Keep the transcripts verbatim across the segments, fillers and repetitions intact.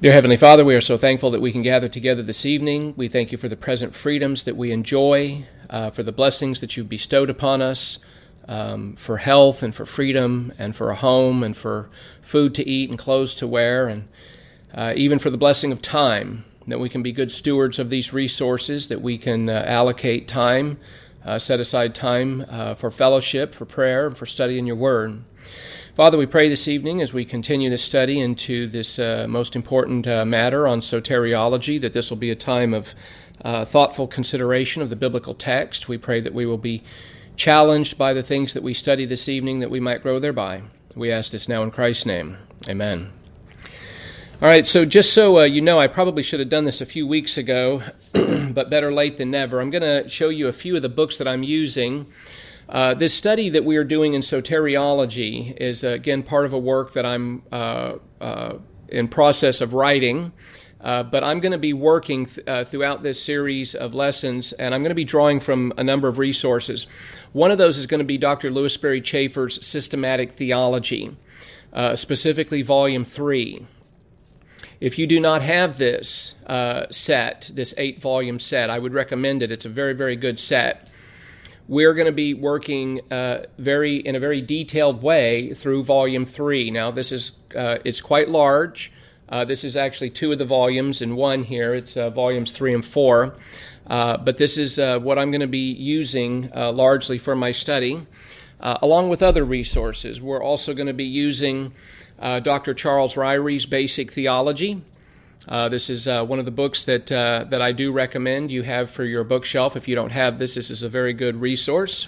Dear Heavenly Father, we are so thankful that we can gather together this evening. We thank you for the present freedoms that we enjoy, uh, for the blessings that you've bestowed upon us, um, for health and for freedom and for a home and for food to eat and clothes to wear, and uh, even for the blessing of time, that we can be good stewards of these resources, that we can uh, allocate time, uh, set aside time uh, for fellowship, for prayer, and for studying your word. Father, we pray this evening as we continue to study into this uh, most important uh, matter on soteriology, that this will be a time of uh, thoughtful consideration of the biblical text. We pray that we will be challenged by the things that we study this evening, that we might grow thereby. We ask this now in Christ's name. Amen. All right, so just so uh, you know, I probably should have done this a few weeks ago, but better late than never. I'm going to show you a few of the books that I'm using. Uh, this study that we are doing in soteriology is, uh, again, part of a work that I'm uh, uh, in process of writing, uh, but I'm going to be working th- uh, throughout this series of lessons, and I'm going to be drawing from a number of resources. One of those is going to be Doctor Louis Sperry Chafer's Systematic Theology, uh, specifically Volume three. If you do not have this uh, set, this eight-volume set, I would recommend it. It's a very, very good set. We're going to be working uh, very in a very detailed way through Volume three. Now, this is uh, it's quite large. Uh, this is actually two of the volumes in one here. It's uh, Volumes three and four. Uh, but this is uh, what I'm going to be using uh, largely for my study, uh, along with other resources. We're also going to be using uh, Doctor Charles Ryrie's Basic Theology. Uh, this is uh, one of the books that uh, that I do recommend you have for your bookshelf. If you don't have this, this is a very good resource.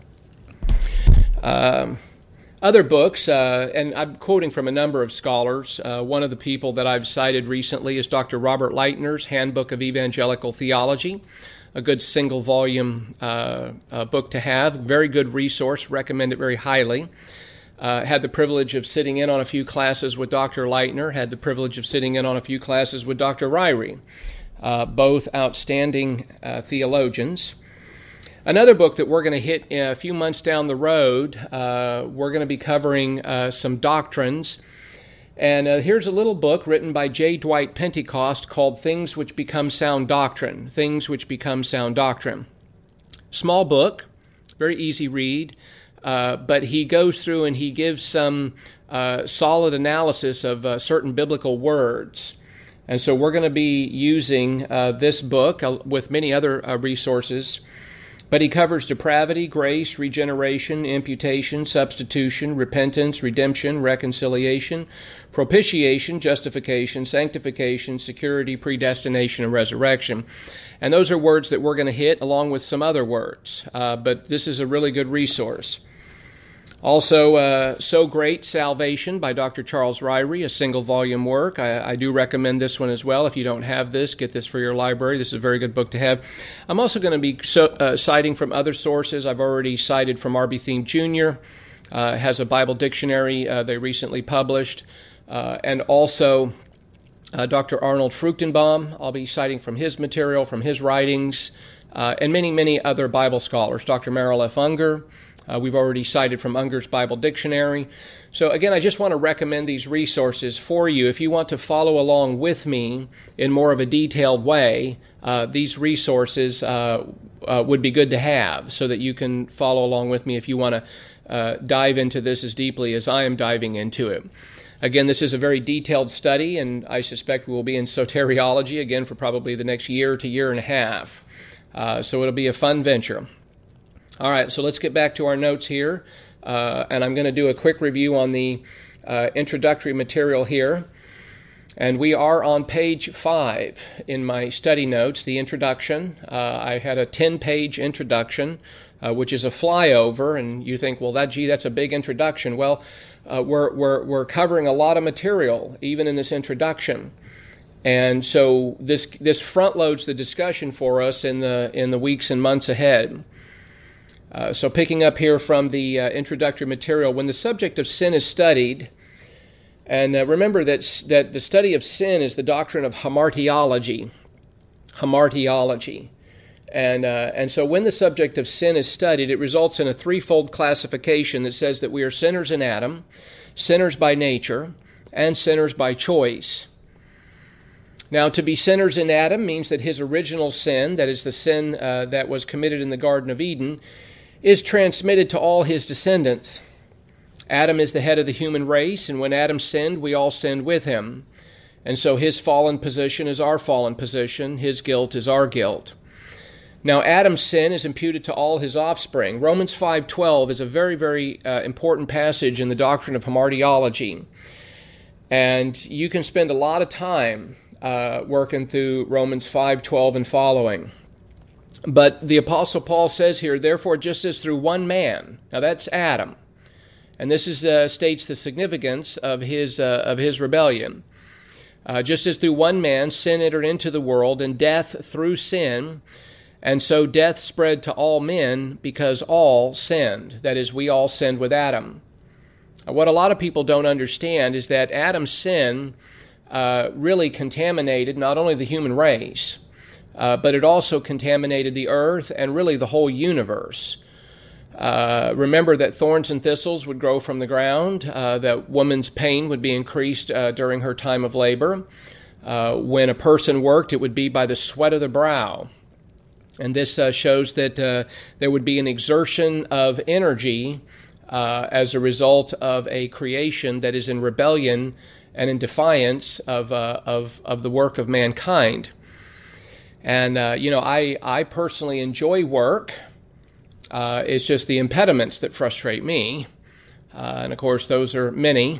Um, other books, uh, and I'm quoting from a number of scholars. Uh, one of the people that I've cited recently is Doctor Robert Leitner's Handbook of Evangelical Theology, a good single-volume uh, uh, book to have. Very good resource. Recommend it very highly. Uh, had the privilege of sitting in on a few classes with Doctor Leitner, had the privilege of sitting in on a few classes with Doctor Ryrie, uh, both outstanding uh, theologians. Another book that we're going to hit in a few months down the road, uh, we're going to be covering uh, some doctrines. And uh, here's a little book written by J. Dwight Pentecost called Things Which Become Sound Doctrine. Things Which Become Sound Doctrine. Small book, very easy read. Uh, but he goes through and he gives some uh, solid analysis of uh, certain biblical words. And so we're going to be using uh, this book uh, with many other uh, resources. But he covers depravity, grace, regeneration, imputation, substitution, repentance, redemption, reconciliation, propitiation, justification, sanctification, security, predestination, and resurrection. And those are words that we're going to hit along with some other words. Uh, but this is a really good resource. Also, uh, So Great Salvation by Doctor Charles Ryrie, a single-volume work. I, I do recommend this one as well. If you don't have this, get this for your library. This is a very good book to have. I'm also going to be so, uh, citing from other sources. I've already cited from R B Thiem Junior Uh, has a Bible dictionary uh, they recently published. Uh, and also uh, Doctor Arnold Fruchtenbaum. I'll be citing from his material, from his writings, uh, and many, many other Bible scholars. Doctor Merrill F. Unger. Uh, we've already cited from Unger's Bible Dictionary. So again, I just want to recommend these resources for you. If you want to follow along with me in more of a detailed way, uh, these resources uh, uh, would be good to have so that you can follow along with me if you want to uh, dive into this as deeply as I am diving into it. Again, this is a very detailed study, and I suspect we will be in soteriology again for probably the next year to year and a half. Uh, so it'll be a fun venture. All right, so let's get back to our notes here, uh, and I'm going to do a quick review on the uh, introductory material here. And we are on page five in my study notes, the introduction. Uh, I had a ten-page introduction, uh, which is a flyover, and you think, well, that gee, that's a big introduction. Well, uh, we're we're we're covering a lot of material, even in this introduction. And so this this front loads the discussion for us in the in the weeks and months ahead. Uh, so picking up here from the uh, introductory material, when the subject of sin is studied, and uh, remember that, that the study of sin is the doctrine of hamartiology, hamartiology. And, uh, and so when the subject of sin is studied, it results in a threefold classification that says that we are sinners in Adam, sinners by nature, and sinners by choice. Now, to be sinners in Adam means that his original sin, that is the sin uh, that was committed in the Garden of Eden, is transmitted to all his descendants. Adam is the head of the human race, and when Adam sinned, we all sinned with him. And so his fallen position is our fallen position, his guilt is our guilt. Now, Adam's sin is imputed to all his offspring. Romans five twelve is a very, very uh, important passage in the doctrine of hamartiology. And you can spend a lot of time uh, working through Romans five twelve and following. But the Apostle Paul says here, therefore, just as through one man, now that's Adam, and this is uh, states the significance of his uh, of his rebellion. Uh, just as through one man sin entered into the world, and death through sin, and so death spread to all men because all sinned. That is, we all sinned with Adam. What a lot of people don't understand is that Adam's sin uh, really contaminated not only the human race, uh, but it also contaminated the earth and really the whole universe. Uh, remember that thorns and thistles would grow from the ground, uh, that woman's pain would be increased uh, during her time of labor. Uh, when a person worked, it would be by the sweat of the brow. And this uh, shows that uh, there would be an exertion of energy uh, as a result of a creation that is in rebellion and in defiance of uh, of, of the work of mankind. And, uh, you know, I, I personally enjoy work. Uh, it's just the impediments that frustrate me. Uh, and, of course, those are many.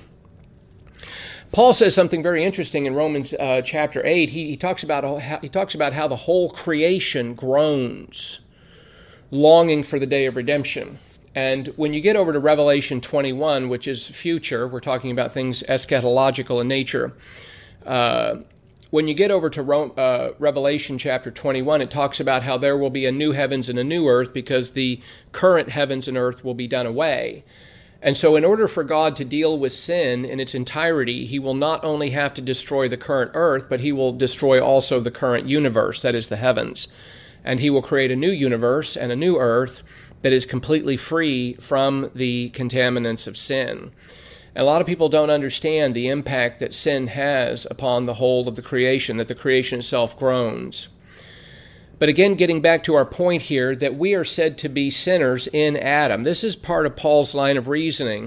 Paul says something very interesting in Romans uh, chapter eight. He, he talks about how, he talks about how the whole creation groans, longing for the day of redemption. And when you get over to Revelation twenty-one, which is future, we're talking about things eschatological in nature. Uh, when you get over to Rome, uh, Revelation chapter twenty-one, it talks about how there will be a new heavens and a new earth because the current heavens and earth will be done away. And so in order for God to deal with sin in its entirety, he will not only have to destroy the current earth, but he will destroy also the current universe, that is the heavens. And he will create a new universe and a new earth that is completely free from the contaminants of sin. And a lot of people don't understand the impact that sin has upon the whole of the creation, that the creation itself groans. But again, getting back to our point here, that we are said to be sinners in Adam. This is part of Paul's line of reasoning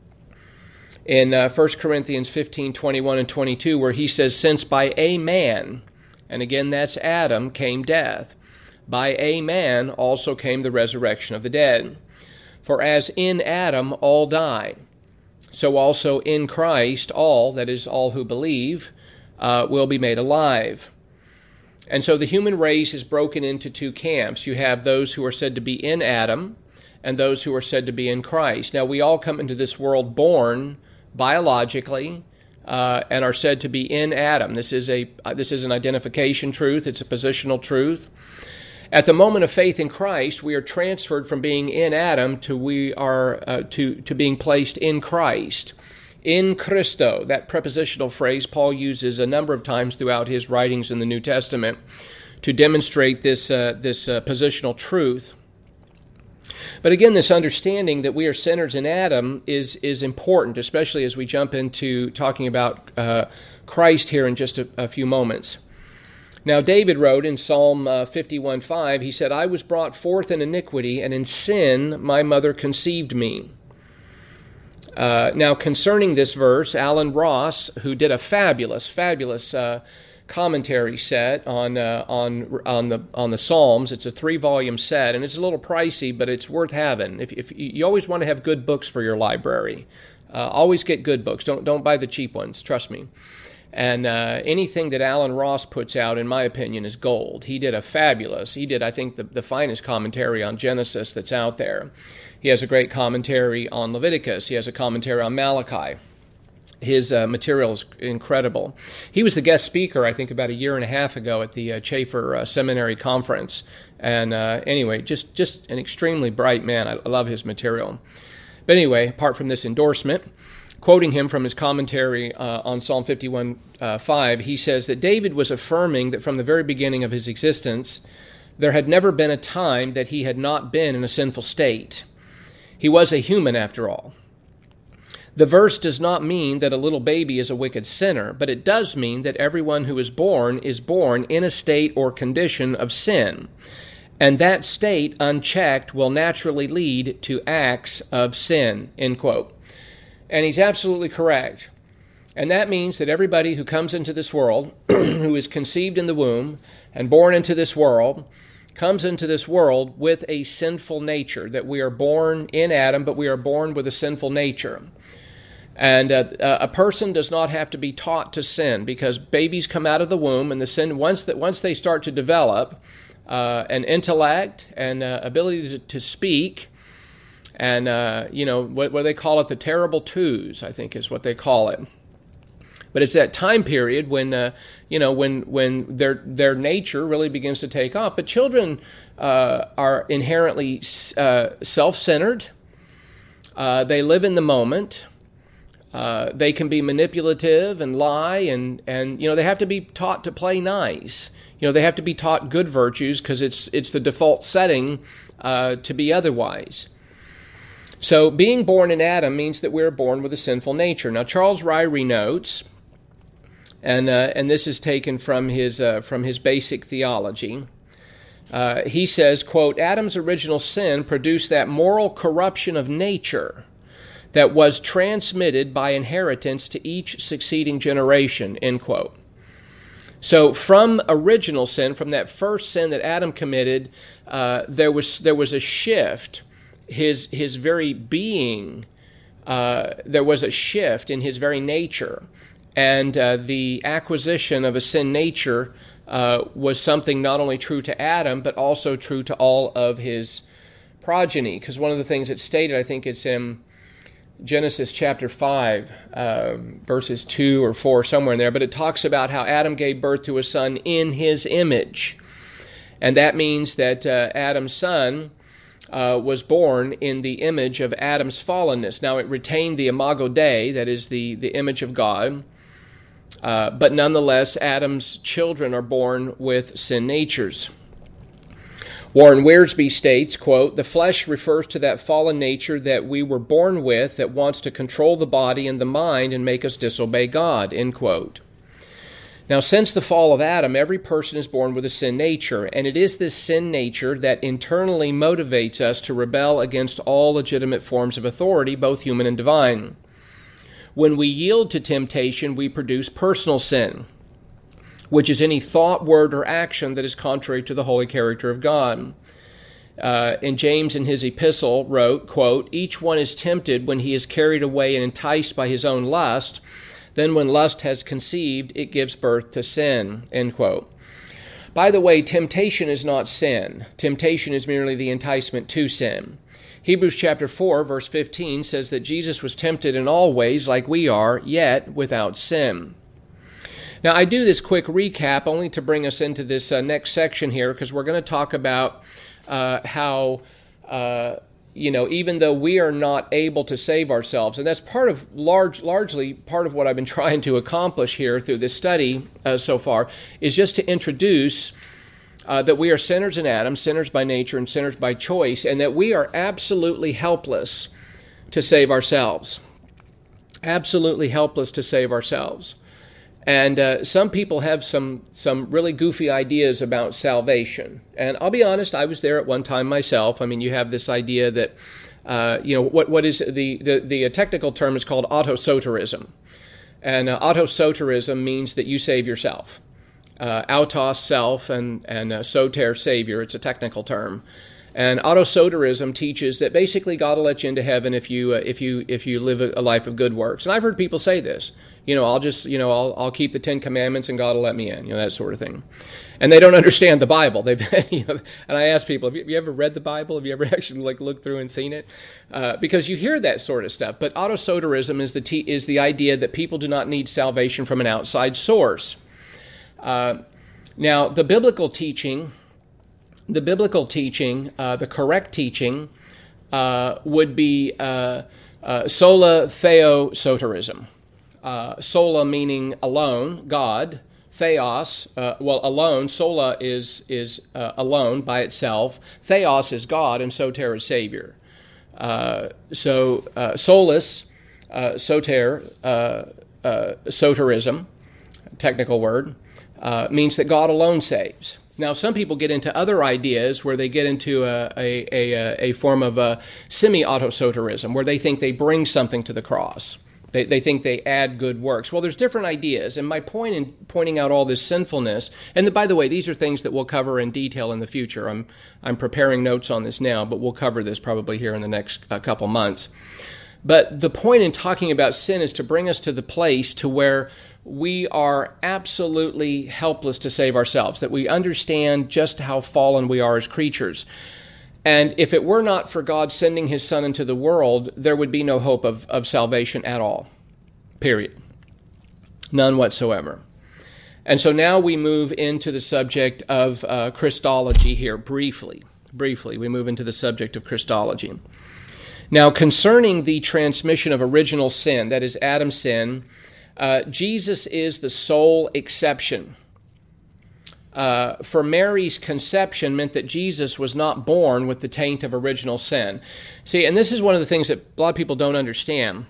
in uh, First Corinthians fifteen, twenty-one and twenty-two, where he says, since by a man, and again that's Adam, came death, by a man also came the resurrection of the dead. For as in Adam all die, so also in Christ all, that is all who believe, uh, will be made alive. And so the human race is broken into two camps. You have those who are said to be in Adam and those who are said to be in Christ. Now, we all come into this world born biologically uh, and are said to be in Adam. This is a uh, this is an identification truth. It's a positional truth. At the moment of faith in Christ, we are transferred from being in Adam to we are uh, to to being placed in Christ. In Christo, that prepositional phrase Paul uses a number of times throughout his writings in the New Testament to demonstrate this uh, this uh, positional truth. But again, this understanding that we are sinners in Adam is is important, especially as we jump into talking about uh, Christ here in just a, a few moments. Now, David wrote in Psalm uh, fifty-one five, he said, I was brought forth in iniquity, and in sin my mother conceived me. Uh, now, concerning this verse, Alan Ross, who did a fabulous, fabulous uh, commentary set on uh, on on the on the Psalms, it's a three-volume set, and it's a little pricey, but it's worth having. If, if you always want to have good books for your library, uh, always get good books. Don't don't buy the cheap ones. Trust me. And uh, anything that Alan Ross puts out, in my opinion, is gold. He did a fabulous. He did, I think, the, the finest commentary on Genesis that's out there. He has a great commentary on Leviticus. He has a commentary on Malachi. His uh, material is incredible. He was the guest speaker, I think, about a year and a half ago at the uh, Chafer uh, Seminary Conference. And uh, anyway, just, just an extremely bright man. I, I love his material. But anyway, apart from this endorsement, quoting him from his commentary uh, on Psalm fifty-one five, he says that David was affirming that from the very beginning of his existence, there had never been a time that he had not been in a sinful state. He was a human after all. The verse does not mean that a little baby is a wicked sinner, but it does mean that everyone who is born is born in a state or condition of sin. And that state, unchecked, will naturally lead to acts of sin, end quote. And he's absolutely correct. And that means that everybody who comes into this world, who is conceived in the womb and born into this world, comes into this world with a sinful nature, that we are born in Adam, but we are born with a sinful nature. And uh, a person does not have to be taught to sin, because babies come out of the womb, and the sin once that once they start to develop uh, an intellect and uh, ability to, to speak, and uh, you know what, what they call it, the terrible twos, I think is what they call it. But it's that time period when uh, you know when when their their nature really begins to take off. But children uh, are inherently uh, self-centered. Uh, they live in the moment. Uh, they can be manipulative and lie, and, and you know they have to be taught to play nice. You know they have to be taught good virtues, because it's it's the default setting uh, to be otherwise. So being born in Adam means that we're born with a sinful nature. Now Charles Ryrie notes, and uh, and this is taken from his uh, from his Basic Theology. Uh, he says, quote, Adam's original sin produced that moral corruption of nature that was transmitted by inheritance to each succeeding generation, end quote. So from original sin, from that first sin that Adam committed, uh, there was there was a shift. His his very being, uh, there was a shift in his very nature. And uh, the acquisition of a sin nature uh, was something not only true to Adam, but also true to all of his progeny. Because one of the things it's stated, I think it's in Genesis chapter five, uh, verses two or four, somewhere in there, but it talks about how Adam gave birth to a son in his image. And that means that uh, Adam's son uh, was born in the image of Adam's fallenness. Now, it retained the imago Dei, that is the, the image of God, uh, but nonetheless, Adam's children are born with sin natures. Warren Wiersbe states, quote, the flesh refers to that fallen nature that we were born with that wants to control the body and the mind and make us disobey God, end quote. Now, since the fall of Adam, every person is born with a sin nature, and it is this sin nature that internally motivates us to rebel against all legitimate forms of authority, both human and divine. When we yield to temptation, we produce personal sin, which is any thought, word, or action that is contrary to the holy character of God. Uh, and James in his epistle wrote, quote, each one is tempted when he is carried away and enticed by his own lust. Then when lust has conceived, it gives birth to sin, end quote. By the way, temptation is not sin. Temptation is merely the enticement to sin. Hebrews chapter four, verse fifteen says that Jesus was tempted in all ways like we are, yet without sin. Now, I do this quick recap only to bring us into this uh, next section here, because we're going to talk about uh, how, uh, you know, even though we are not able to save ourselves, and that's part of, large, largely part of what I've been trying to accomplish here through this study uh, so far, is just to introduce uh, that we are sinners in Adam, sinners by nature and sinners by choice, and that we are absolutely helpless to save ourselves. Absolutely helpless to save ourselves. And uh, some people have some some really goofy ideas about salvation. And I'll be honest, I was there at one time myself. I mean, you have this idea that, uh, you know, what what is the, the, the technical term is called autosoterism. And uh, autosoterism means that you save yourself. Uh, autos, self, and, and uh, soter, savior. It's a technical term. And autosoterism teaches that basically God will let you into heaven if you uh, if you if you live a, a life of good works. And I've heard people say this. You know, I'll just, you know, I'll I'll keep the Ten Commandments and God will let me in, you know, that sort of thing. And they don't understand the Bible. They've, you know, and I ask people, have you, have you ever read the Bible? Have you ever actually like looked through and seen it? Uh, because you hear that sort of stuff. But autosoterism is the t- is the idea that people do not need salvation from an outside source. Uh, now, the biblical teaching, the biblical teaching, uh, the correct teaching, uh, would be uh, uh, sola theo soterism. Uh, sola meaning alone, God. Theos, uh, well, alone. Sola is is uh, alone by itself. Theos is God, and soter is Savior. Uh, so uh, solus uh, soter, uh, uh, soterism, technical word, uh, means that God alone saves. Now, some people get into other ideas where they get into a, a, a, a form of a semi-autosoterism, where they think they bring something to the cross. They, they think they add good works. Well, there's different ideas, and my point in pointing out all this sinfulness, and the, by the way, these are things that we'll cover in detail in the future. I'm I'm preparing notes on this now, but we'll cover this probably here in the next uh, couple months. But the point in talking about sin is to bring us to the place to where we are absolutely helpless to save ourselves, that we understand just how fallen we are as creatures. And if it were not for God sending his Son into the world, there would be no hope of, of salvation at all. Period. None whatsoever. And so now we move into the subject of uh, Christology here, briefly. Briefly, we move into the subject of Christology. Now, concerning the transmission of original sin, that is Adam's sin, uh, Jesus is the sole exception. Uh, for Mary's conception meant that Jesus was not born with the taint of original sin. See, and this is one of the things that a lot of people don't understand.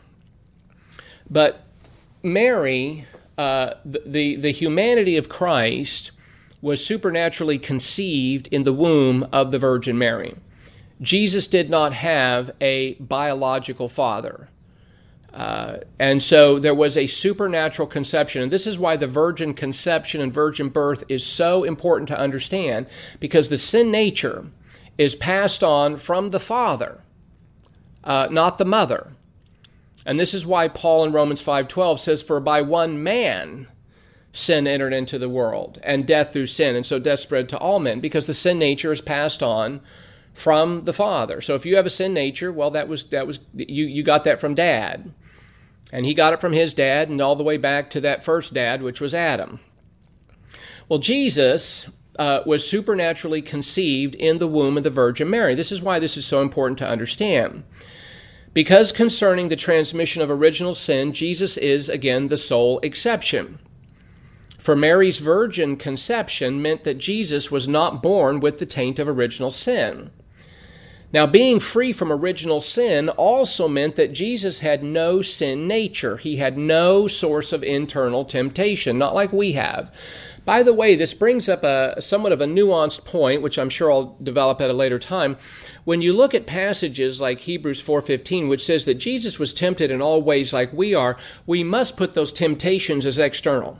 But Mary, uh, the, the, the humanity of Christ was supernaturally conceived in the womb of the Virgin Mary. Jesus did not have a biological father. Uh, and so there was a supernatural conception. And this is why the virgin conception and virgin birth is so important to understand, because the sin nature is passed on from the father, uh, not the mother. And this is why Paul in Romans five twelve says, "For by one man sin entered into the world, and death through sin, and so death spread to all men," because the sin nature is passed on from the father. So if you have a sin nature, well, that was that was you you got that from dad. And he got it from his dad and all the way back to that first dad, which was Adam. Well, Jesus uh, was supernaturally conceived in the womb of the Virgin Mary. This is why this is so important to understand. Because concerning the transmission of original sin, Jesus is, again, the sole exception. For Mary's virgin conception meant that Jesus was not born with the taint of original sin. Now, being free from original sin also meant that Jesus had no sin nature. He had no source of internal temptation, not like we have. By the way, this brings up a somewhat of a nuanced point, which I'm sure I'll develop at a later time. When you look at passages like Hebrews four fifteen, which says that Jesus was tempted in all ways like we are, we must put those temptations as external.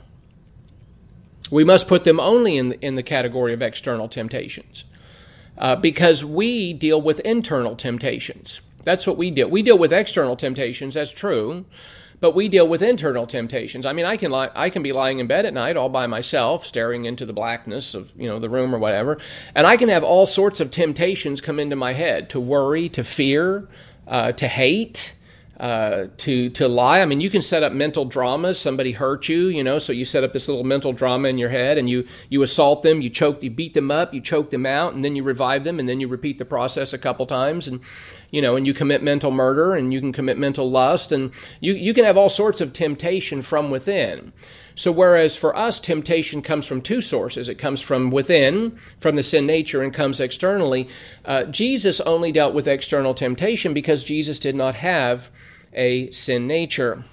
We must put them only in the, in the category of external temptations. Uh, because we deal with internal temptations. That's what we deal. We deal with external temptations, that's true, but we deal with internal temptations. I mean, I can lie, I can be lying in bed at night all by myself, staring into the blackness of, you know, the room or whatever, and I can have all sorts of temptations come into my head, to worry, to fear, uh, to hate, uh, to to lie. I mean, you can set up mental dramas. Somebody hurt you, you know, so you set up this little mental drama in your head, and you you assault them, you choke, you beat them up, you choke them out, and then you revive them, and then you repeat the process a couple times, and you know, and you commit mental murder, and you can commit mental lust, and you you can have all sorts of temptation from within. So whereas for us, temptation comes from two sources. It comes from within, from the sin nature, and comes externally. Uh, Jesus only dealt with external temptation because Jesus did not have a sin nature.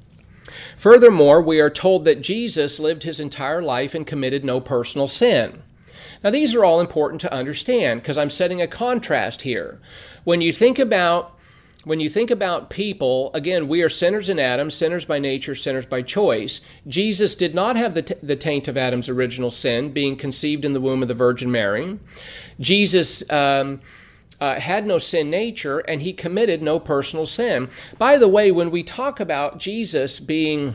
Furthermore, we are told that Jesus lived his entire life and committed no personal sin. Now, these are all important to understand because I'm setting a contrast here. When you think about When you think about people, again, we are sinners in Adam, sinners by nature, sinners by choice. Jesus did not have the, t- the taint of Adam's original sin, being conceived in the womb of the Virgin Mary. Jesus um, uh, had no sin nature, and he committed no personal sin. By the way, when we talk about Jesus being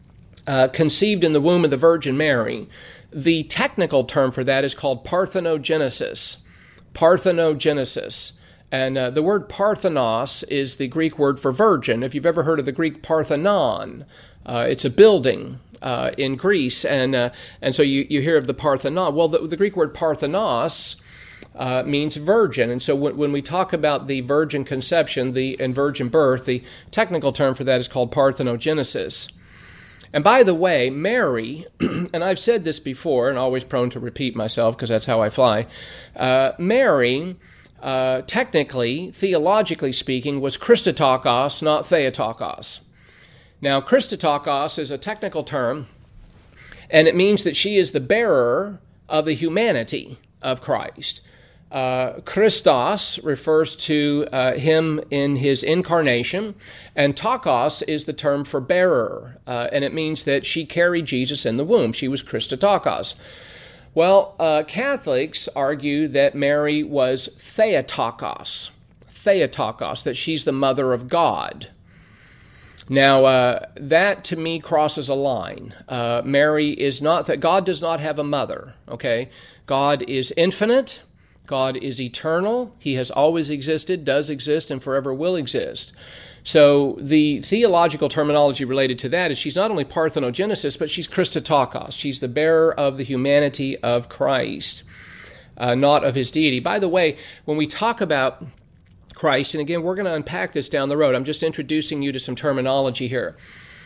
uh, conceived in the womb of the Virgin Mary, the technical term for that is called parthenogenesis. Parthenogenesis. And uh, the word parthenos is the Greek word for virgin. If you've ever heard of the Greek Parthenon, uh, it's a building uh, in Greece. And uh, and so you, you hear of the Parthenon. Well, the, the Greek word parthenos uh, means virgin. And so when, when we talk about the virgin conception the and virgin birth, the technical term for that is called parthenogenesis. And by the way, Mary, and I've said this before, and always prone to repeat myself because that's how I fly, uh, Mary... Uh, technically, theologically speaking, was Christotokos, not Theotokos. Now, Christotokos is a technical term, and it means that she is the bearer of the humanity of Christ. Uh, Christos refers to uh, him in his incarnation, and tokos is the term for bearer, uh, and it means that she carried Jesus in the womb. She was Christotokos. Well, uh, Catholics argue that Mary was Theotokos, Theotokos, that she's the mother of God. Now, uh, that to me crosses a line. Uh, Mary is not, that God does not have a mother, okay? God is infinite. God is eternal. He has always existed, does exist, and forever will exist. So the theological terminology related to that is she's not only parthenogenesis, but she's Christotokos. She's the bearer of the humanity of Christ, uh, not of his deity. By the way, when we talk about Christ, and again, we're going to unpack this down the road. I'm just introducing you to some terminology here.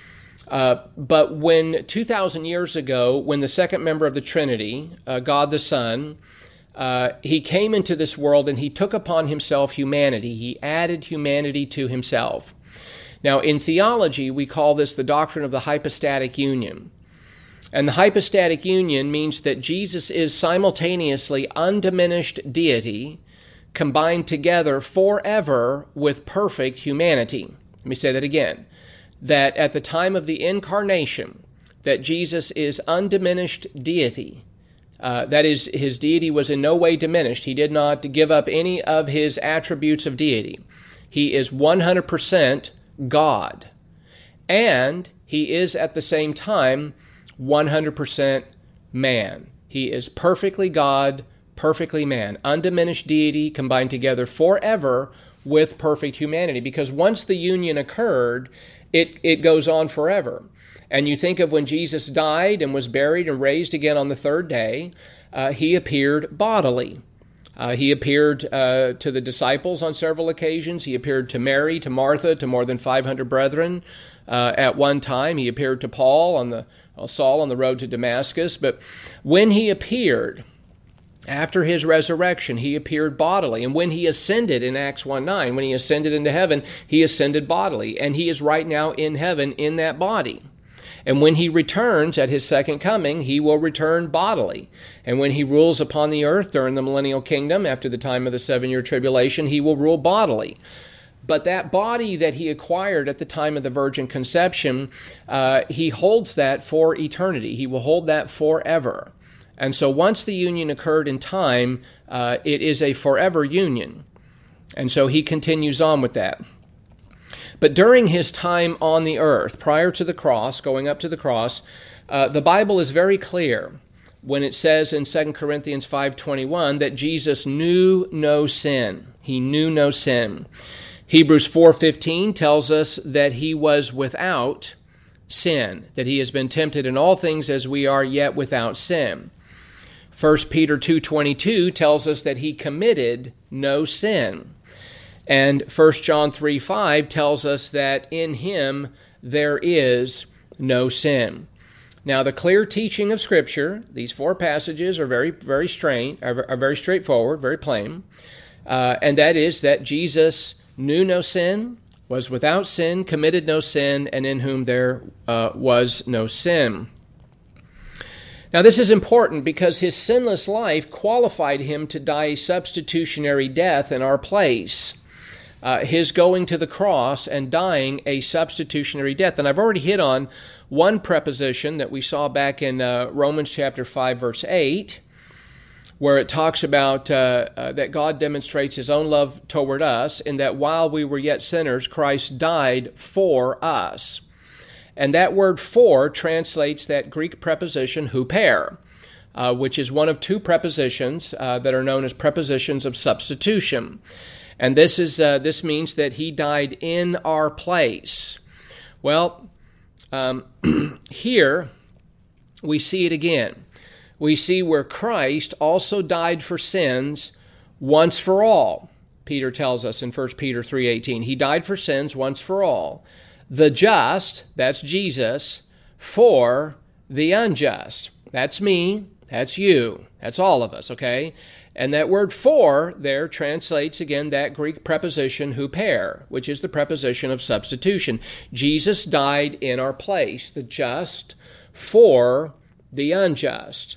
Uh, but when two thousand years ago, when the second member of the Trinity, uh, God the Son, Uh, he came into this world and he took upon himself humanity. He added humanity to himself. Now, in theology, we call this the doctrine of the hypostatic union. And the hypostatic union means that Jesus is simultaneously undiminished deity combined together forever with perfect humanity. Let me say that again. That at the time of the incarnation, that Jesus is undiminished deity. Uh, that is, his deity was in no way diminished. He did not give up any of his attributes of deity. He is one hundred percent God. And he is at the same time one hundred percent man. He is perfectly God, perfectly man. Undiminished deity combined together forever with perfect humanity. Because once the union occurred, it, it goes on forever. And you think of when Jesus died and was buried and raised again on the third day, uh, he appeared bodily. Uh, he appeared uh, to the disciples on several occasions. He appeared to Mary, to Martha, to more than five hundred brethren uh, at one time. He appeared to Paul on the uh, Saul on the road to Damascus. But when he appeared, after his resurrection, he appeared bodily. And when he ascended in Acts one nine, when he ascended into heaven, he ascended bodily. And he is right now in heaven in that body. And when he returns at his second coming, he will return bodily. And when he rules upon the earth during the millennial kingdom, after the time of the seven-year tribulation, he will rule bodily. But that body that he acquired at the time of the virgin conception, uh, he holds that for eternity. He will hold that forever. And so once the union occurred in time, uh, it is a forever union. And so he continues on with that. But during his time on the earth, prior to the cross, going up to the cross, uh, the Bible is very clear when it says in Second Corinthians five twenty-one that Jesus knew no sin. He knew no sin. Hebrews four fifteen tells us that he was without sin, that he has been tempted in all things as we are, yet without sin. First Peter two twenty-two tells us that he committed no sin. And First John three five tells us that in him there is no sin. Now, the clear teaching of Scripture, these four passages are very, very straight, are, are very straightforward, very plain, uh, and that is that Jesus knew no sin, was without sin, committed no sin, and in whom there uh, was no sin. Now, this is important because his sinless life qualified him to die a substitutionary death in our place. Uh, his going to the cross and dying a substitutionary death. And I've already hit on one preposition that we saw back in uh, Romans chapter five, verse eight, where it talks about uh, uh, that God demonstrates his own love toward us in that while we were yet sinners, Christ died for us. And that word for translates that Greek preposition huper, uh, which is one of two prepositions uh, that are known as prepositions of substitution. And this is uh, this means that he died in our place. Well, um, here we see it again. We see where Christ also died for sins once for all. Peter tells us in First Peter three eighteen. He died for sins once for all. The just, that's Jesus, for the unjust. That's me, That's you. That's all of us, okay? And that word for there translates, again, that Greek preposition huper, which is the preposition of substitution. Jesus died in our place, the just for the unjust.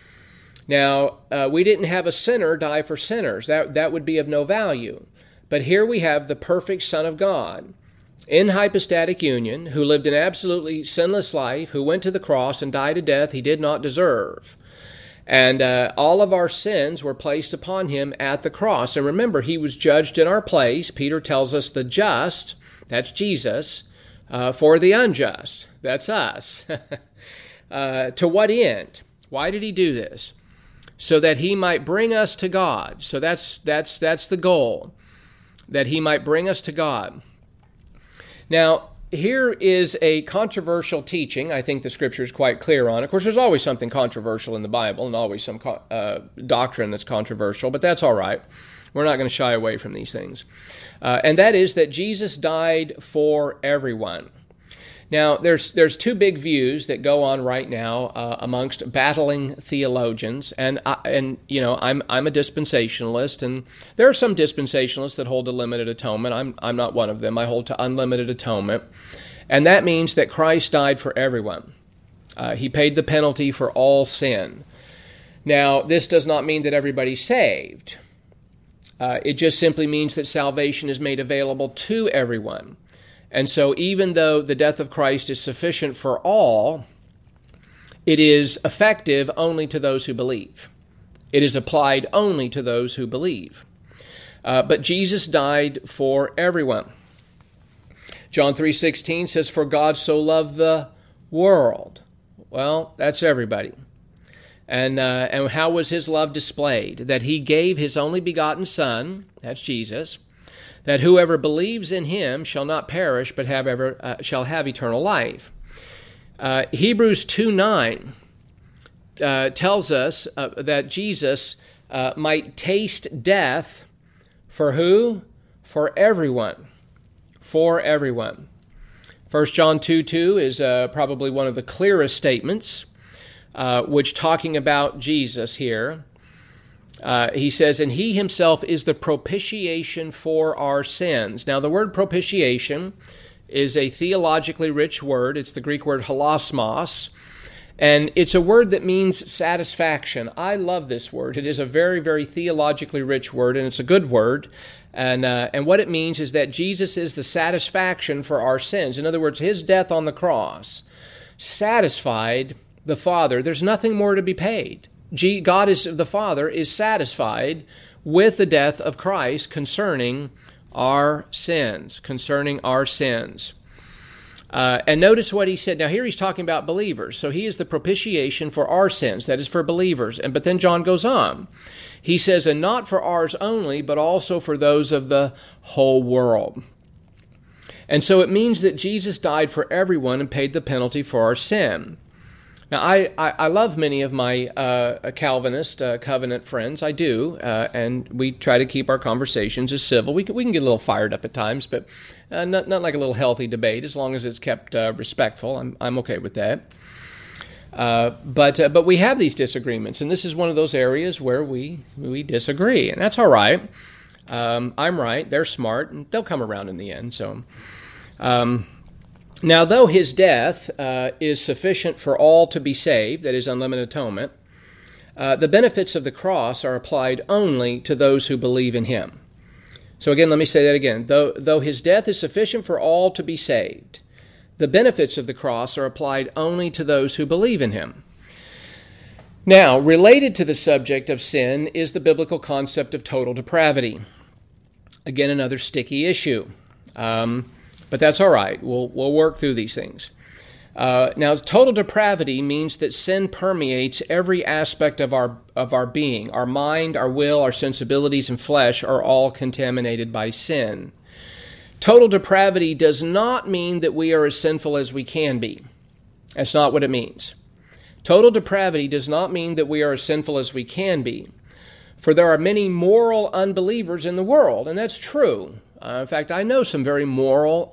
Now, uh, we didn't have a sinner die for sinners. That, that would be of no value. But here we have the perfect Son of God in hypostatic union, who lived an absolutely sinless life, who went to the cross and died a death he did not deserve. And uh, all of our sins were placed upon him at the cross. And remember, he was judged in our place. Peter tells us the just, that's Jesus, uh, for the unjust, that's us. uh, to what end? Why did he do this? So that he might bring us to God. So that's that's that's the goal, that he might bring us to God. Now, here is a controversial teaching. I think the Scripture is quite clear on. Of course, there's always something controversial in the Bible and always some uh, doctrine that's controversial, but that's all right. We're not going to shy away from these things. Uh, and that is that Jesus died for everyone. Now, there's there's two big views that go on right now uh, amongst battling theologians, and I, and you know I'm I'm a dispensationalist, and there are some dispensationalists that hold to limited atonement. I'm I'm not one of them. I hold to unlimited atonement, and that means that Christ died for everyone. Uh, he paid the penalty for all sin. Now, this does not mean that everybody's saved. Uh, it just simply means that salvation is made available to everyone. And so even though the death of Christ is sufficient for all, it is effective only to those who believe. It is applied only to those who believe. Uh, but Jesus died for everyone. John three sixteen says, "For God so loved the world." Well, that's everybody. And, uh, and how was his love displayed? That he gave his only begotten Son, that's Jesus, that whoever believes in him shall not perish, but have ever uh, shall have eternal life. Uh, Hebrews two nine uh, tells us uh, that Jesus uh, might taste death for who? For everyone. For everyone. First John two two is uh, probably one of the clearest statements, uh, which talking about Jesus here. Uh, he says, "And he himself is the propitiation for our sins." Now, the word propitiation is a theologically rich word. It's the Greek word hilasmos, and it's a word that means satisfaction. I love this word. It is a very, very theologically rich word, and it's a good word. And, uh, and what it means is that Jesus is the satisfaction for our sins. In other words, his death on the cross satisfied the Father. There's nothing more to be paid. God is the Father is satisfied with the death of Christ concerning our sins, concerning our sins. Uh, and notice what he said. Now here he's talking about believers. So he is the propitiation for our sins, that is for believers. And but then John goes on. He says, "And not for ours only, but also for those of the whole world." And so it means that Jesus died for everyone and paid the penalty for our sin. Now, I, I, I love many of my uh, Calvinist uh, covenant friends. I do, uh, and we try to keep our conversations as civil. We can, we can get a little fired up at times, but uh, not not like a little healthy debate. As long as it's kept uh, respectful, I'm I'm okay with that. Uh, but uh, but we have these disagreements, and this is one of those areas where we we disagree, and that's all right. Um, I'm right. They're smart, and they'll come around in the end. So. Um, Now, though his death uh, is sufficient for all to be saved, that is unlimited atonement, uh, the benefits of the cross are applied only to those who believe in him. So again, let me say that again. Though, though his death is sufficient for all to be saved, the benefits of the cross are applied only to those who believe in him. Now, related to the subject of sin is the biblical concept of total depravity. Again, another sticky issue. Um, But that's all right. We'll we'll work through these things. Uh, now, total depravity means that sin permeates every aspect of our of our being. Our mind, our will, our sensibilities, and flesh are all contaminated by sin. Total depravity does not mean that we are as sinful as we can be. That's not what it means. Total depravity does not mean that we are as sinful as we can be. For there are many moral unbelievers in the world, and that's true. Uh, in fact, I know some very moral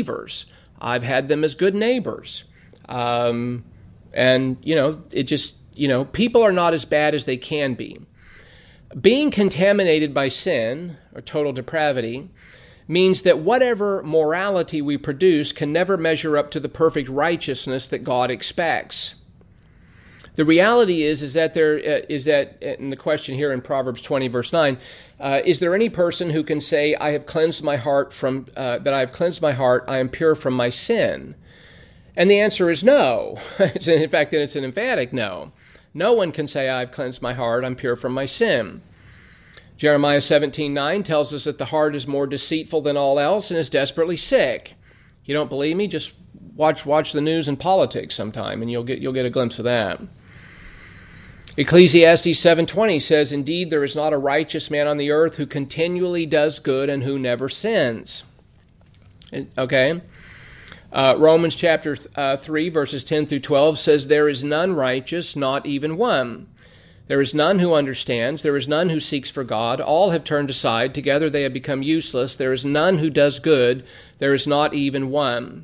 unbelievers. I've had them as good neighbors. Um, and, you know, it just You know, people are not as bad as they can be. Being contaminated by sin, or total depravity, means that whatever morality we produce can never measure up to the perfect righteousness that God expects. The reality is, is that there uh, is that, and the question here in Proverbs twenty, verse nine, uh, is there any person who can say, I have cleansed my heart from, uh, that I have cleansed my heart, I am pure from my sin? And the answer is no. It's, in fact, it's an emphatic no. No one can say, I've cleansed my heart, I'm pure from my sin. Jeremiah seventeen nine tells us that the heart is more deceitful than all else and is desperately sick. You don't believe me? Just watch watch the news and politics sometime, and you'll get you'll get a glimpse of that. Ecclesiastes seven twenty says, indeed, there is not a righteous man on the earth who continually does good and who never sins. Okay? Uh, Romans chapter uh, three, verses ten through twelve says, there is none righteous, not even one. There is none who understands. There is none who seeks for God. All have turned aside. Together they have become useless. There is none who does good. There is not even one.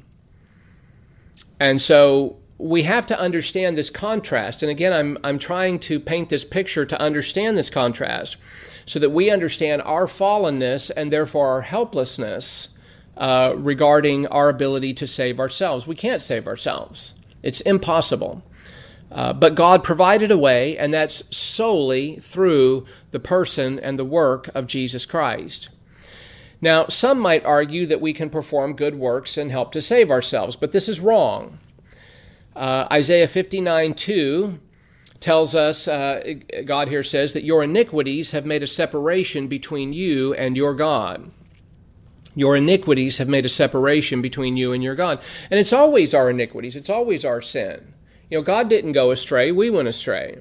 And so we have to understand this contrast. And again, I'm I'm trying to paint this picture to understand this contrast so that we understand our fallenness and therefore our helplessness uh, regarding our ability to save ourselves. We can't save ourselves. It's impossible. Uh, but God provided a way, and that's solely through the person and the work of Jesus Christ. Now, some might argue that we can perform good works and help to save ourselves, but this is wrong. Uh, Isaiah fifty-nine two tells us, uh, God here says, that your iniquities have made a separation between you and your God. Your iniquities have made a separation between you and your God. And it's always our iniquities. It's always our sin. You know, God didn't go astray. We went astray.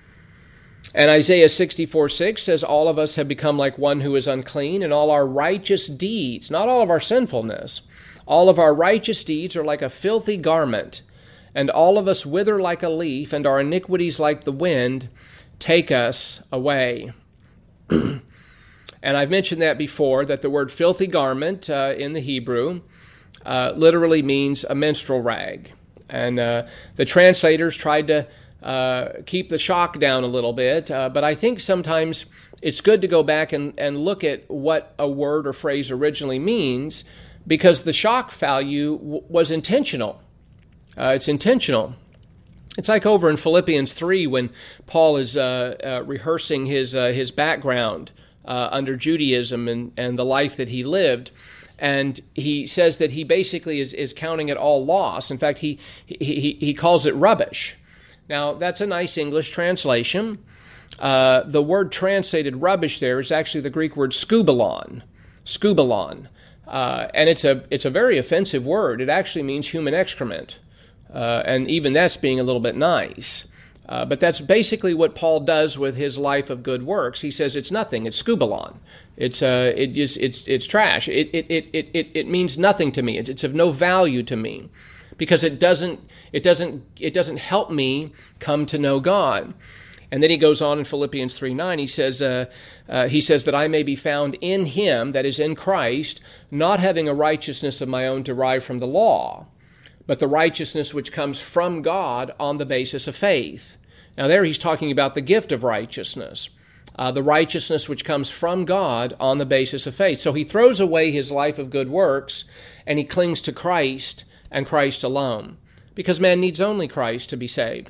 And Isaiah sixty-four six says, all of us have become like one who is unclean, and all our righteous deeds, not all of our sinfulness, all of our righteous deeds are like a filthy garment, and all of us wither like a leaf, and our iniquities like the wind take us away. And I've mentioned that before, that the word filthy garment uh, in the Hebrew uh, literally means a menstrual rag. And uh, the translators tried to uh, keep the shock down a little bit, uh, but I think sometimes it's good to go back and, and look at what a word or phrase originally means, because the shock value w- was intentional. Uh, it's intentional. It's like over in Philippians three when Paul is uh, uh, rehearsing his uh, his background uh, under Judaism and, and the life that he lived. And he says that he basically is, is counting it all loss. In fact, he, he, he calls it rubbish. Now, that's a nice English translation. Uh, the word translated rubbish there is actually the Greek word skubalon. Skubalon. Uh, and it's a, it's a very offensive word. It actually means human excrement. Uh, and even that's being a little bit nice. Uh, but that's basically what Paul does with his life of good works. He says it's nothing. It's skubalon. It's uh, it just it's it's trash. It it it it it means nothing to me. It's, it's of no value to me, because it doesn't it doesn't it doesn't help me come to know God. And then he goes on in Philippians three nine. He says uh, uh, he says that I may be found in Him, that is in Christ, not having a righteousness of my own derived from the law, but the righteousness which comes from God on the basis of faith. Now there he's talking about the gift of righteousness, uh, the righteousness which comes from God on the basis of faith. So he throws away his life of good works, and he clings to Christ and Christ alone, because man needs only Christ to be saved.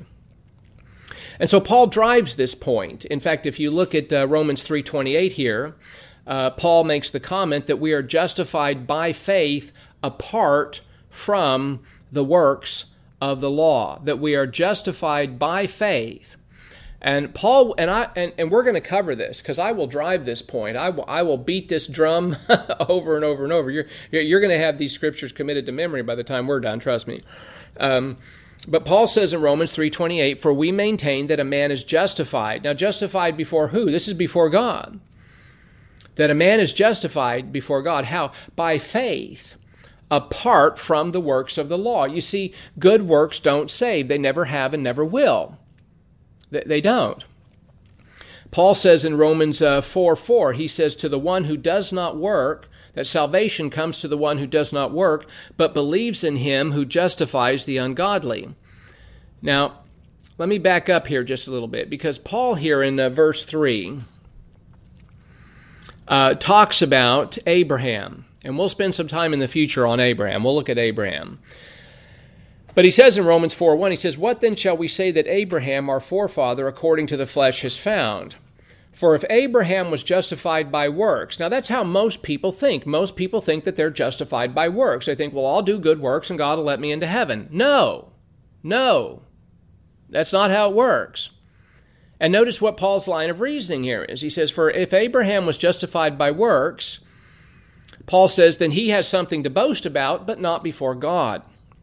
And so Paul drives this point. In fact, if you look at uh, Romans three twenty-eight here, uh, Paul makes the comment that we are justified by faith apart from the works of the law, that we are justified by faith. And Paul and I and, and we're going to cover this, because I will drive this point. I will I will beat this drum over and over and over. You're you're going to have these scriptures committed to memory by the time we're done. Trust me. Um, but Paul says in Romans three twenty-eight, "For we maintain that a man is justified." Now, justified before who? This is before God. That a man is justified before God. How? By faith, apart from the works of the law. You see, good works don't save. They never have and never will. They, they don't. Paul says in Romans uh, four four, he says, "To the one who does not work," that salvation comes to the one who does not work, but believes in Him who justifies the ungodly. Now, let me back up here just a little bit, because Paul here in uh, verse three uh, talks about Abraham. And we'll spend some time in the future on Abraham. We'll look at Abraham. But he says in Romans four one, he says, "What then shall we say that Abraham, our forefather, according to the flesh, has found? For if Abraham was justified by works," now that's how most people think. Most people think that they're justified by works. They think, well, I'll do good works and God will let me into heaven. No, no, that's not how it works. And notice what Paul's line of reasoning here is. He says, for if Abraham was justified by works, Paul says, then he has something to boast about, but not before God.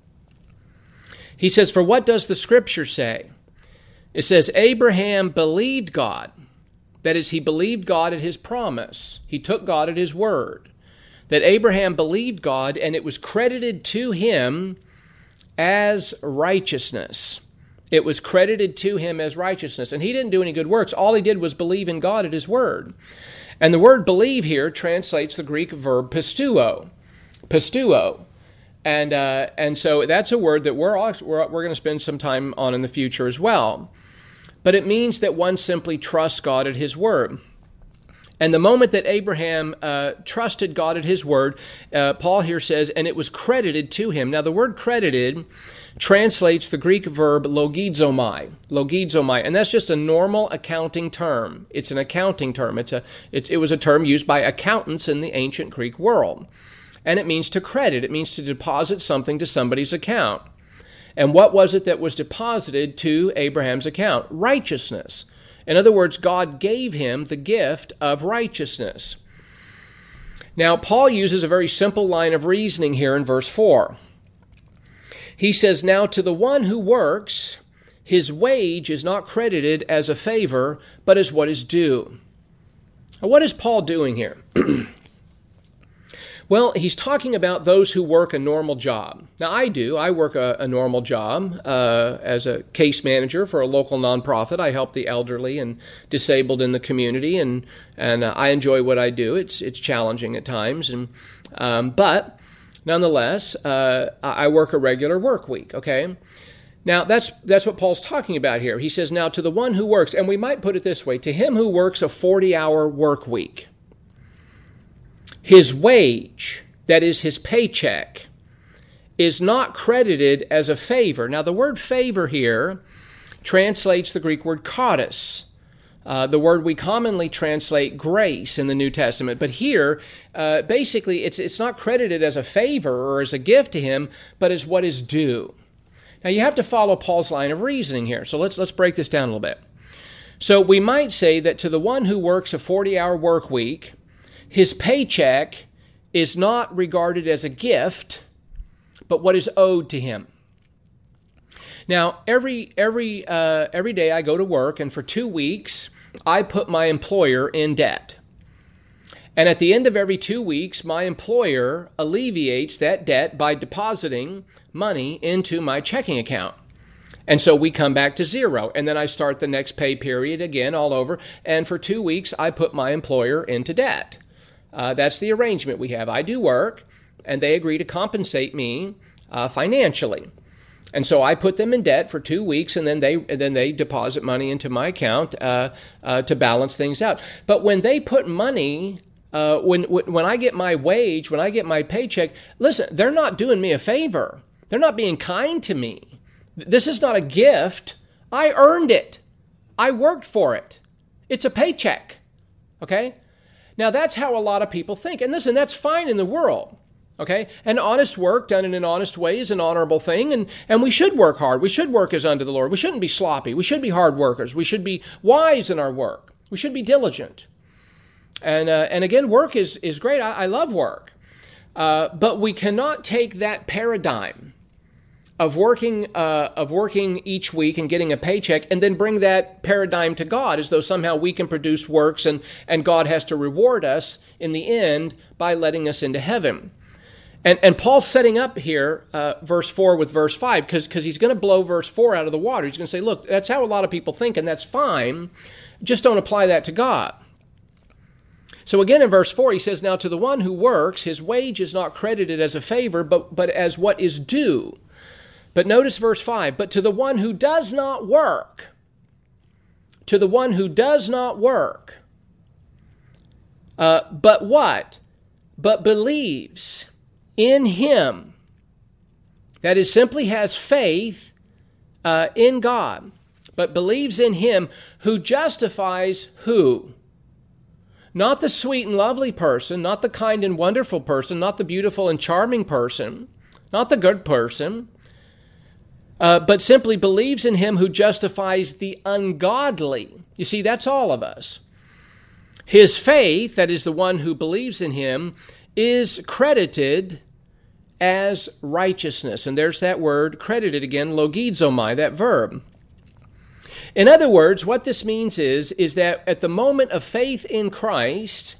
He says, for what does the Scripture say? It says, Abraham believed God. That is, he believed God at his promise. He took God at his word. That Abraham believed God, and it was credited to him as righteousness. It was credited to him as righteousness. And he didn't do any good works. All he did was believe in God at his word. And the word believe here translates the Greek verb pisteuo. Pisteuo. And uh, and so that's a word that we're, also, we're, we're going to spend some time on in the future as well. But it means that one simply trusts God at his word. And the moment that Abraham uh, trusted God at his word, uh, Paul here says, and it was credited to him. Now the word credited translates the Greek verb logizomai, logizomai, and that's just a normal accounting term. It's an accounting term. It's a it's, it was a term used by accountants in the ancient Greek world. And it means to credit. It means to deposit something to somebody's account. And what was it that was deposited to Abraham's account? Righteousness. In other words, God gave him the gift of righteousness. Now, Paul uses a very simple line of reasoning here in verse four. He says, now to the one who works, his wage is not credited as a favor, but as what is due. Now, what is Paul doing here? Well, he's talking about those who work a normal job. Now, I do. I work a, a normal job uh, as a case manager for a local nonprofit. I help the elderly and disabled in the community, and and uh, I enjoy what I do. It's it's challenging at times, and um, but nonetheless, uh, I work a regular work week. Okay. Now, that's that's what Paul's talking about here. He says, now to the one who works, and we might put it this way, to him who works a forty-hour work week, his wage, that is his paycheck, is not credited as a favor. Now, the word favor here translates the Greek word charis, uh, the word we commonly translate grace in the New Testament. But here, uh, basically, it's it's not credited as a favor or as a gift to him, but as what is due. Now, you have to follow Paul's line of reasoning here. So let's let's break this down a little bit. So we might say that to the one who works a forty-hour work week, his paycheck is not regarded as a gift, but what is owed to him. Now, every every uh, every day I go to work, and for two weeks, I put my employer in debt. And at the end of every two weeks, my employer alleviates that debt by depositing money into my checking account. And so we come back to zero, and then I start the next pay period again all over, and for two weeks, I put my employer into debt. Uh, that's the arrangement we have. I do work, and they agree to compensate me uh, financially. And so I put them in debt for two weeks, and then they and then they deposit money into my account uh, uh, to balance things out. But when they put money, uh, when when I get my wage, when I get my paycheck, listen, they're not doing me a favor. They're not being kind to me. This is not a gift. I earned it. I worked for it. It's a paycheck. Okay? Now, that's how a lot of people think. And listen, that's fine in the world, okay? And honest work done in an honest way is an honorable thing, and, and we should work hard. We should work as unto the Lord. We shouldn't be sloppy. We should be hard workers. We should be wise in our work. We should be diligent. And uh, and again, work is, is great. I, I love work. Uh, but we cannot take that paradigm of working uh, of working each week and getting a paycheck and then bring that paradigm to God as though somehow we can produce works and, and God has to reward us in the end by letting us into heaven. And and Paul's setting up here uh, verse four with verse five because because he's going to blow verse four out of the water. He's going to say, look, that's how a lot of people think, and that's fine. Just don't apply that to God. So again in verse four, he says, now to the one who works, his wage is not credited as a favor, but but as what is due. But notice verse five, but to the one who does not work, to the one who does not work, uh, but what? But believes in him, that is, simply has faith uh, in God, but believes in him who justifies who? Not the sweet and lovely person, not the kind and wonderful person, not the beautiful and charming person, not the good person, uh, but simply believes in him who justifies the ungodly. You see, that's all of us. His faith, that is the one who believes in him, is credited as righteousness. And there's that word, credited again, logizomai, that verb. In other words, what this means is, is that at the moment of faith in Christ,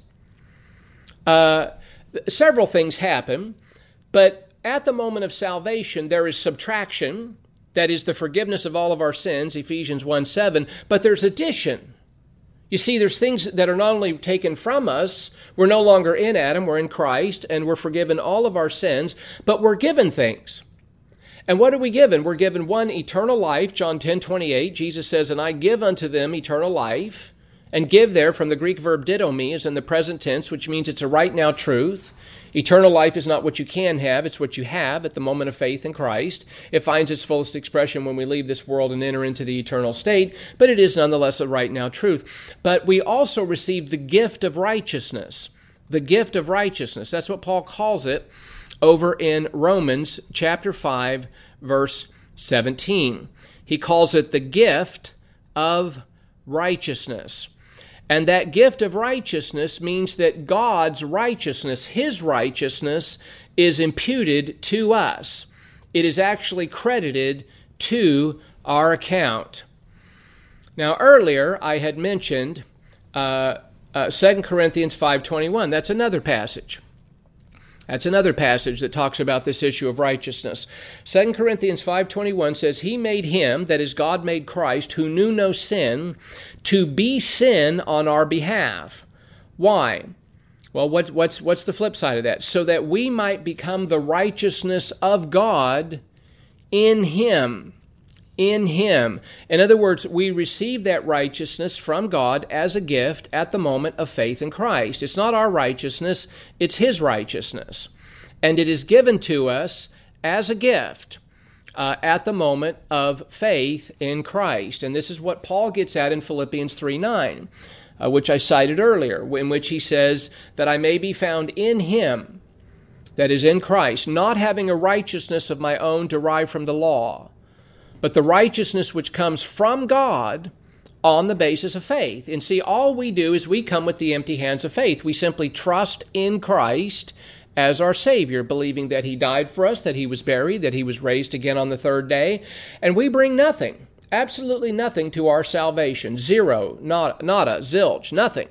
uh, several things happen, but at the moment of salvation, there is subtraction, that is the forgiveness of all of our sins, Ephesians one seven, but there's addition. You see, there's things that are not only taken from us, we're no longer in Adam, we're in Christ, and we're forgiven all of our sins, but we're given things. And what are we given? We're given one, eternal life. John ten twenty-eight, Jesus says, and I give unto them eternal life. And give there, from the Greek verb didomi, is in the present tense, which means it's a right now truth. Eternal life is not what you can have, it's what you have at the moment of faith in Christ. It finds its fullest expression when we leave this world and enter into the eternal state, but it is nonetheless a right now truth. But we also receive the gift of righteousness. The gift of righteousness. That's what Paul calls it over in Romans chapter five, verse seventeen. He calls it the gift of righteousness. And that gift of righteousness means that God's righteousness, His righteousness, is imputed to us. It is actually credited to our account. Now, earlier I had mentioned uh, uh, Second Corinthians five twenty-one. That's another passage. That's another passage that talks about this issue of righteousness. Second Corinthians five twenty-one says, He made him, that is God made Christ, who knew no sin, to be sin on our behalf. Why? Well, what, what's, what's the flip side of that? So that we might become the righteousness of God in Him. In Him. In other words, we receive that righteousness from God as a gift at the moment of faith in Christ. It's not our righteousness, it's His righteousness. And it is given to us as a gift uh, at the moment of faith in Christ. And this is what Paul gets at in Philippians three nine, uh, which I cited earlier, in which he says, that I may be found in Him, that is in Christ, not having a righteousness of my own derived from the law, but the righteousness which comes from God on the basis of faith. And see, all we do is we come with the empty hands of faith. We simply trust in Christ as our Savior, believing that He died for us, that He was buried, that He was raised again on the third day. And we bring nothing, absolutely nothing to our salvation. Zero, not, nada, zilch, nothing.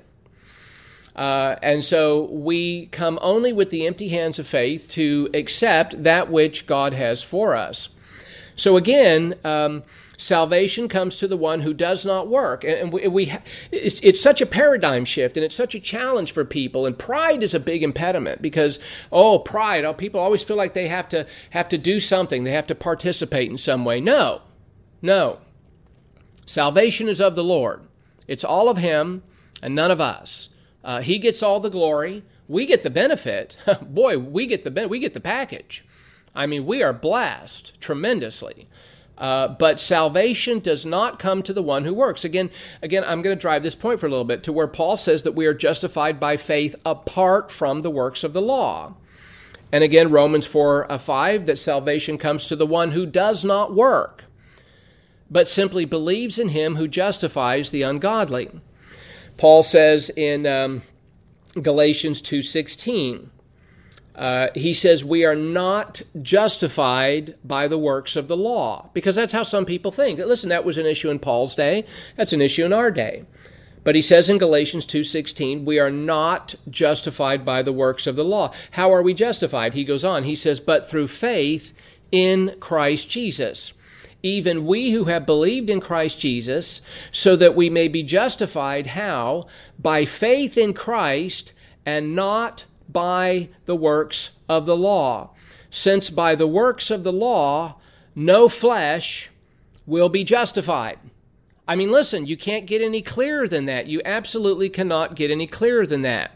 Uh, and so we come only with the empty hands of faith to accept that which God has for us. So again, um, salvation comes to the one who does not work. And we, we it's, it's such a paradigm shift, and it's such a challenge for people. And pride is a big impediment because, oh, pride, oh, people always feel like they have to have to do something. They have to participate in some way. No, no. Salvation is of the Lord. It's all of Him and none of us. Uh, he gets all the glory. We get the benefit. Boy, we get the we get the package. I mean, we are blessed tremendously. Uh, but salvation does not come to the one who works. Again, again, I'm going to drive this point for a little bit to where Paul says that we are justified by faith apart from the works of the law. And again, Romans four five, that salvation comes to the one who does not work, but simply believes in Him who justifies the ungodly. Paul says in um, Galatians two sixteen, Uh, he says we are not justified by the works of the law, because that's how some people think. Listen, that was an issue in Paul's day. That's an issue in our day. But he says in Galatians two sixteen, we are not justified by the works of the law. How are we justified? He goes on. He says, but through faith in Christ Jesus. Even we who have believed in Christ Jesus, so that we may be justified, how? By faith in Christ, and not by the works of the law. Since by the works of the law no flesh will be justified. I mean, listen, you can't get any clearer than that. You absolutely cannot get any clearer than that.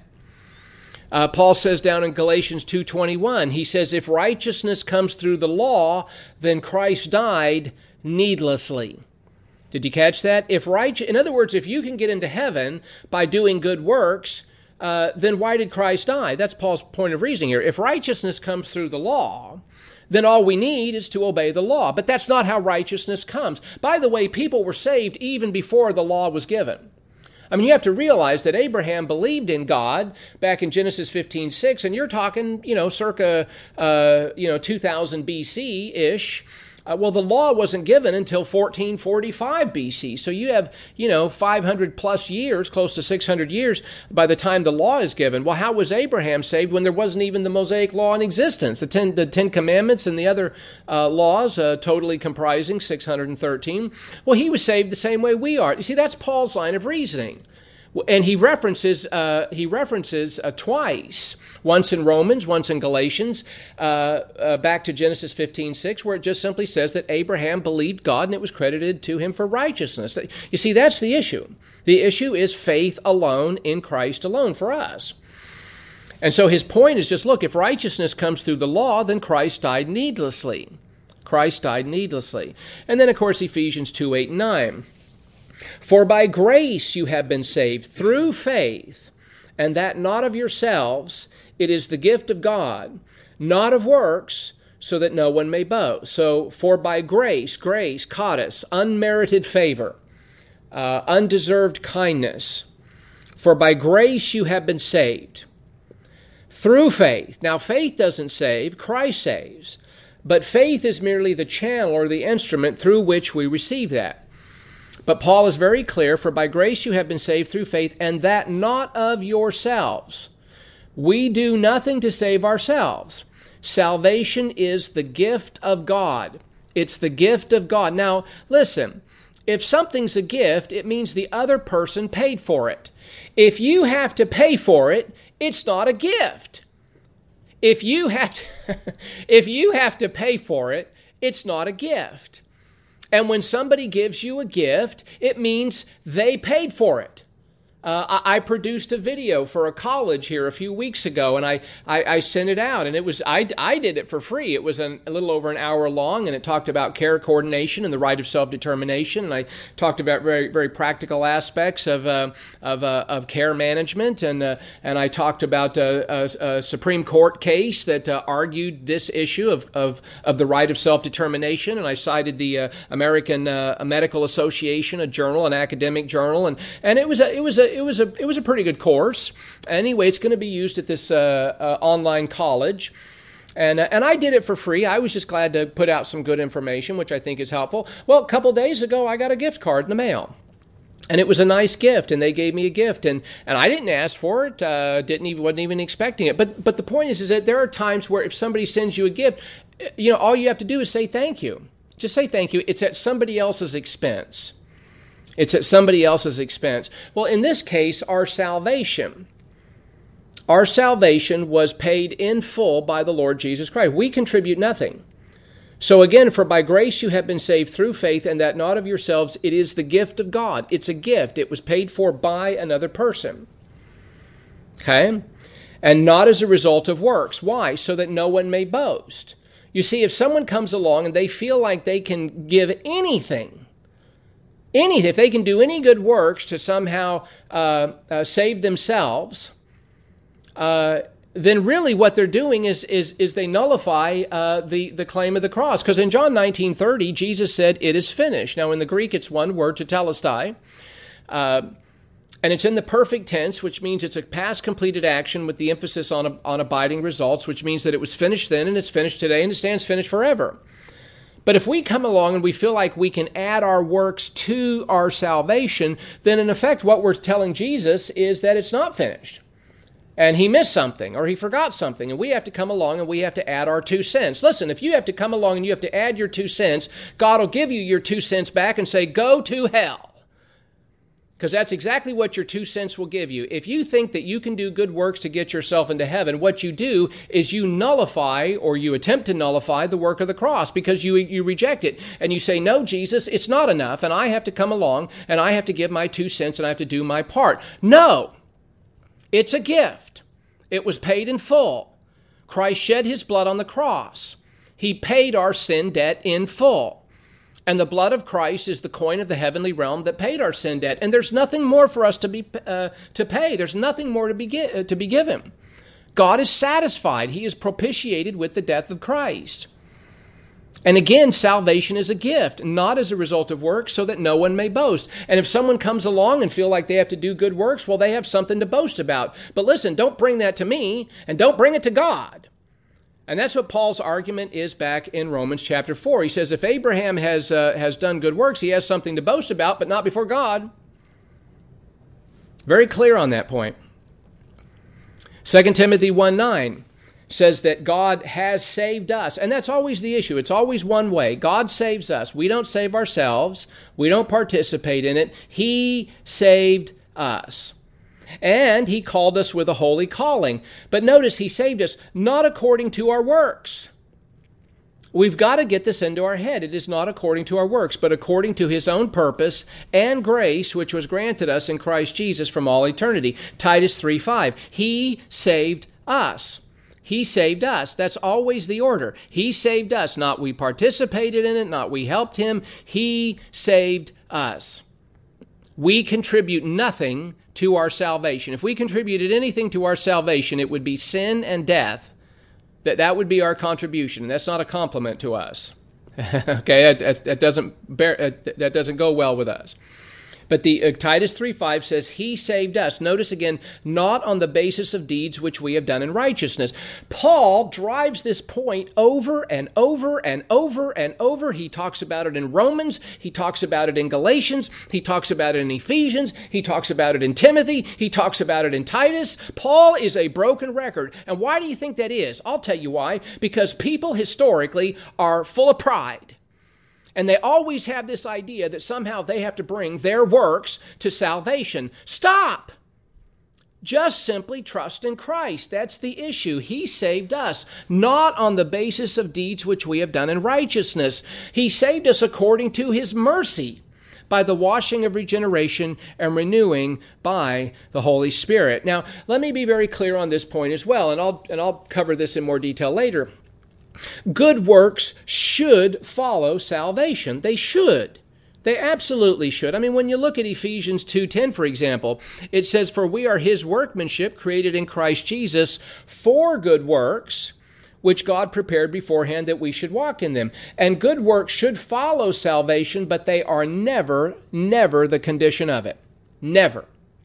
Uh, Paul says down in Galatians two twenty-one, he says, if righteousness comes through the law, then Christ died needlessly. Did you catch that? If right, in other words, if you can get into heaven by doing good works, uh, then why did Christ die? That's Paul's point of reasoning here. If righteousness comes through the law, then all we need is to obey the law. But that's not how righteousness comes. By the way, people were saved even before the law was given. I mean, you have to realize that Abraham believed in God back in Genesis fifteen six, and you're talking, you know, circa, uh, you know, two thousand B C-ish. Uh, well, the law wasn't given until fourteen forty-five B C. So you have, you know, five hundred plus years, close to six hundred years by the time the law is given. Well, how was Abraham saved when there wasn't even the Mosaic law in existence? The Ten, the Ten Commandments and the other uh, laws, uh, totally comprising six hundred thirteen. Well, he was saved the same way we are. You see, that's Paul's line of reasoning. And he references uh, he references uh, twice, once in Romans, once in Galatians, uh, uh, back to Genesis fifteen six, where it just simply says that Abraham believed God and it was credited to him for righteousness. You see, that's the issue. The issue is faith alone in Christ alone for us. And so his point is just, look, if righteousness comes through the law, then Christ died needlessly. Christ died needlessly. And then, of course, Ephesians two eight and nine. For by grace you have been saved through faith, and that not of yourselves, it is the gift of God, not of works, so that no one may boast. So, for by grace, grace, charis, unmerited favor, uh, undeserved kindness. For by grace you have been saved through faith. Now, faith doesn't save, Christ saves. But faith is merely the channel or the instrument through which we receive that. But Paul is very clear, for by grace you have been saved through faith, and that not of yourselves. We do nothing to save ourselves. Salvation is the gift of God. It's the gift of God. Now, listen, if something's a gift, it means the other person paid for it. If you have to pay for it, it's not a gift. If you have to, if you have to pay for it, it's not a gift. And when somebody gives you a gift, it means they paid for it. Uh, I, I produced a video for a college here a few weeks ago, and I, I, I sent it out, and it was I, I did it for free. It was an, a little over an hour long, and it talked about care coordination and the right of self-determination, and I talked about very very practical aspects of uh, of uh, of care management, and uh, and I talked about a, a, a Supreme Court case that uh, argued this issue of, of of the right of self-determination, and I cited the uh, American uh, Medical Association, a journal, an academic journal, and and it was a, it was a It was a it was a pretty good course. Anyway, it's going to be used at this uh, uh, online college, and uh, and I did it for free. I was just glad to put out some good information, which I think is helpful. Well, a couple days ago, I got a gift card in the mail, and it was a nice gift, and they gave me a gift, and and I didn't ask for it, uh, didn't even wasn't even expecting it. But but the point is, is that there are times where if somebody sends you a gift, you know, all you have to do is say thank you. Just say thank you. It's at somebody else's expense. It's at somebody else's expense. Well, in this case, our salvation, our salvation was paid in full by the Lord Jesus Christ. We contribute nothing. So again, for by grace you have been saved through faith, and that not of yourselves, it is the gift of God. It's a gift. It was paid for by another person. Okay? And not as a result of works. Why? So that no one may boast. You see, if someone comes along and they feel like they can give anything, anything, if they can do any good works to somehow uh, uh, save themselves, uh, then really what they're doing is is is they nullify uh, the the claim of the cross. Because in John nineteen thirty, Jesus said, "It is finished." Now in the Greek, it's one word, tetelestai, uh, and it's in the perfect tense, which means it's a past completed action with the emphasis on on abiding results, which means that it was finished then and it's finished today and it stands finished forever. But if we come along and we feel like we can add our works to our salvation, then in effect what we're telling Jesus is that it's not finished. And he missed something, or he forgot something, and we have to come along and we have to add our two cents. Listen, if you have to come along and you have to add your two cents, God will give you your two cents back and say, go to hell. Because that's exactly what your two cents will give you. If you think that you can do good works to get yourself into heaven, what you do is you nullify or you attempt to nullify the work of the cross because you, you reject it. And you say, no, Jesus, it's not enough, and I have to come along, and I have to give my two cents, and I have to do my part. No, it's a gift. It was paid in full. Christ shed his blood on the cross. He paid our sin debt in full. And the blood of Christ is the coin of the heavenly realm that paid our sin debt. And there's nothing more for us to be uh, to pay. There's nothing more to be gi- uh, to be given. God is satisfied. He is propitiated with the death of Christ. And again, salvation is a gift, not as a result of works, so that no one may boast. And if someone comes along and feel like they have to do good works, well, they have something to boast about. But listen, don't bring that to me, and don't bring it to God. And that's what Paul's argument is back in Romans chapter four. He says if Abraham has uh, has done good works, he has something to boast about, but not before God. Very clear on that point. Second Timothy one nine says that God has saved us. And that's always the issue. It's always one way. God saves us. We don't save ourselves. We don't participate in it. He saved us. And he called us with a holy calling. But notice, he saved us not according to our works. We've got to get this into our head. It is not according to our works, but according to his own purpose and grace, which was granted us in Christ Jesus from all eternity. Titus three five. He saved us. He saved us. That's always the order. He saved us. Not we participated in it, not we helped him. He saved us. We contribute nothing to our salvation. If we contributed anything to our salvation, it would be sin and death. That that would be our contribution. And that's not a compliment to us. Okay, that, that doesn't bear, that doesn't go well with us. But the uh, Titus three five says, he saved us. Notice again, not on the basis of deeds which we have done in righteousness. Paul drives this point over and over and over and over. He talks about it in Romans. He talks about it in Galatians. He talks about it in Ephesians. He talks about it in Timothy. He talks about it in Titus. Paul is a broken record. And why do you think that is? I'll tell you why. Because people historically are full of pride. And they always have this idea that somehow they have to bring their works to salvation. Stop! Just simply trust in Christ. That's the issue. He saved us, not on the basis of deeds which we have done in righteousness. He saved us according to his mercy, by the washing of regeneration and renewing by the Holy Spirit. Now, let me be very clear on this point as well, and I'll, and I'll cover this in more detail later. Good works should follow salvation. They should. They absolutely should. I mean, when you look at Ephesians two ten, for example, it says, for we are his workmanship created in Christ Jesus for good works, which God prepared beforehand that we should walk in them. And good works should follow salvation, but they are never, never the condition of it. Never.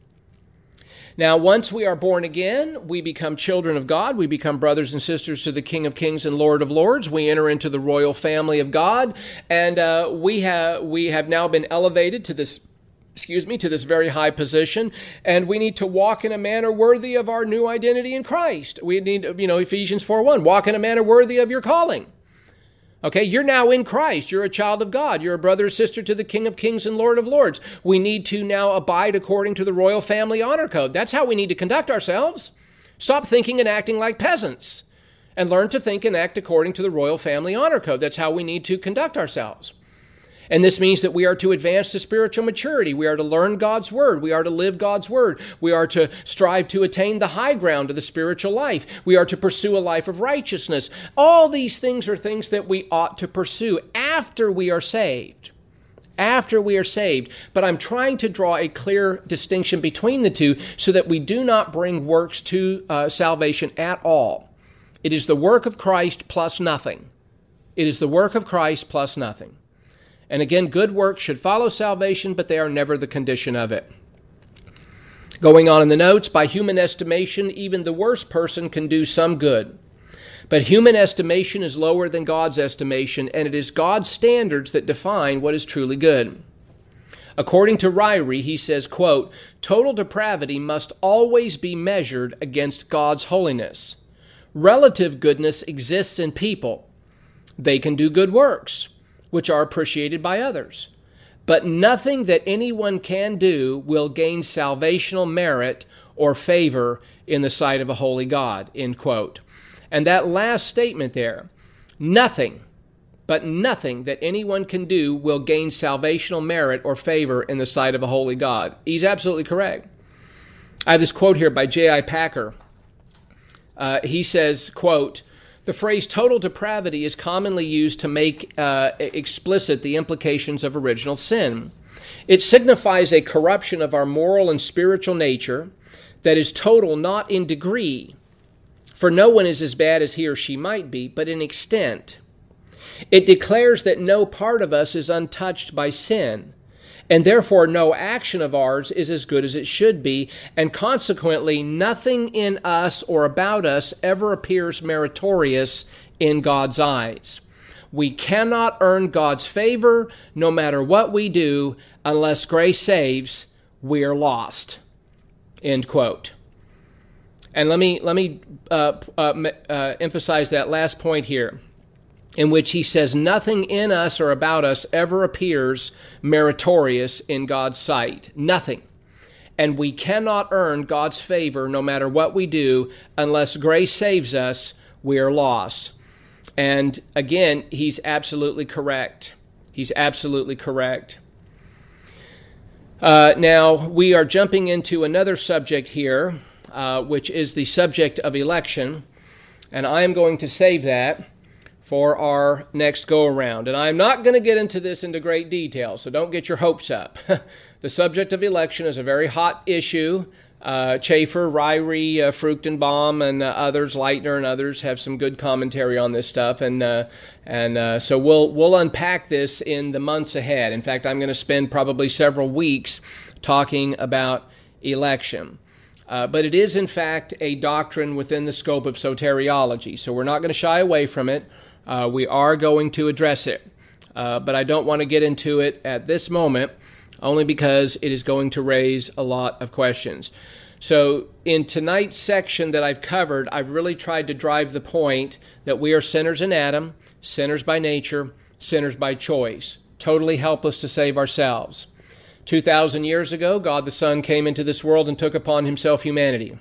Now, once we are born again, we become children of God. We become brothers and sisters to the King of Kings and Lord of Lords. We enter into the royal family of God, and uh, we have we have now been elevated to this, excuse me, to this very high position, and we need to walk in a manner worthy of our new identity in Christ. We need, you know, Ephesians four one, walk in a manner worthy of your calling. Okay, you're now in Christ. You're a child of God. You're a brother or sister to the King of Kings and Lord of Lords. We need to now abide according to the royal family honor code. That's how we need to conduct ourselves. Stop thinking and acting like peasants and learn to think and act according to the royal family honor code. That's how we need to conduct ourselves. And this means that we are to advance to spiritual maturity. We are to learn God's word. We are to live God's word. We are to strive to attain the high ground of the spiritual life. We are to pursue a life of righteousness. All these things are things that we ought to pursue after we are saved. After we are saved. But I'm trying to draw a clear distinction between the two so that we do not bring works to uh, salvation at all. It is the work of Christ plus nothing. It is the work of Christ plus nothing. And again, good works should follow salvation, but they are never the condition of it. Going on in the notes, by human estimation, even the worst person can do some good. But human estimation is lower than God's estimation, and it is God's standards that define what is truly good. According to Ryrie, he says, quote, total depravity must always be measured against God's holiness. Relative goodness exists in people. They can do good works, which are appreciated by others. but nothing that anyone can do will gain salvational merit or favor in the sight of a holy God, end quote. And that last statement there, nothing, but nothing that anyone can do will gain salvational merit or favor in the sight of a holy God. He's absolutely correct. I have this quote here by J I Packer. Uh, he says, quote, "The phrase total depravity is commonly used to make uh, explicit the implications of original sin. It signifies a corruption of our moral and spiritual nature that is total not in degree, for no one is as bad as he or she might be, but in extent. It declares that no part of us is untouched by sin, and therefore no action of ours is as good as it should be, and consequently nothing in us or about us ever appears meritorious in God's eyes. We cannot earn God's favor no matter what we do. Unless grace saves, we are lost." End quote. And let me let me uh, uh, uh, emphasize that last point here, in which he says nothing in us or about us ever appears meritorious in God's sight. Nothing. And we cannot earn God's favor no matter what we do. Unless grace saves us, we are lost. And again, he's absolutely correct. He's absolutely correct. Uh, now, we are jumping into another subject here, uh, which is the subject of election. And I am going to save that for our next go-around. And I'm not going to get into this into great detail, so don't get your hopes up. The subject of election is a very hot issue. Uh, Chafer, Ryrie, uh, Fruchtenbaum, and uh, others, Leitner and others, have some good commentary on this stuff, and uh, and uh, so we'll we'll unpack this in the months ahead. In fact, I'm going to spend probably several weeks talking about election. Uh, but it is, in fact, a doctrine within the scope of soteriology, so we're not going to shy away from it. Uh, we are going to address it, uh, but I don't want to get into it at this moment, only because it is going to raise a lot of questions. So in tonight's section that I've covered, I've really tried to drive the point that we are sinners in Adam, sinners by nature, sinners by choice, totally helpless to save ourselves. Two thousand years ago, God the Son came into this world and took upon himself humanity.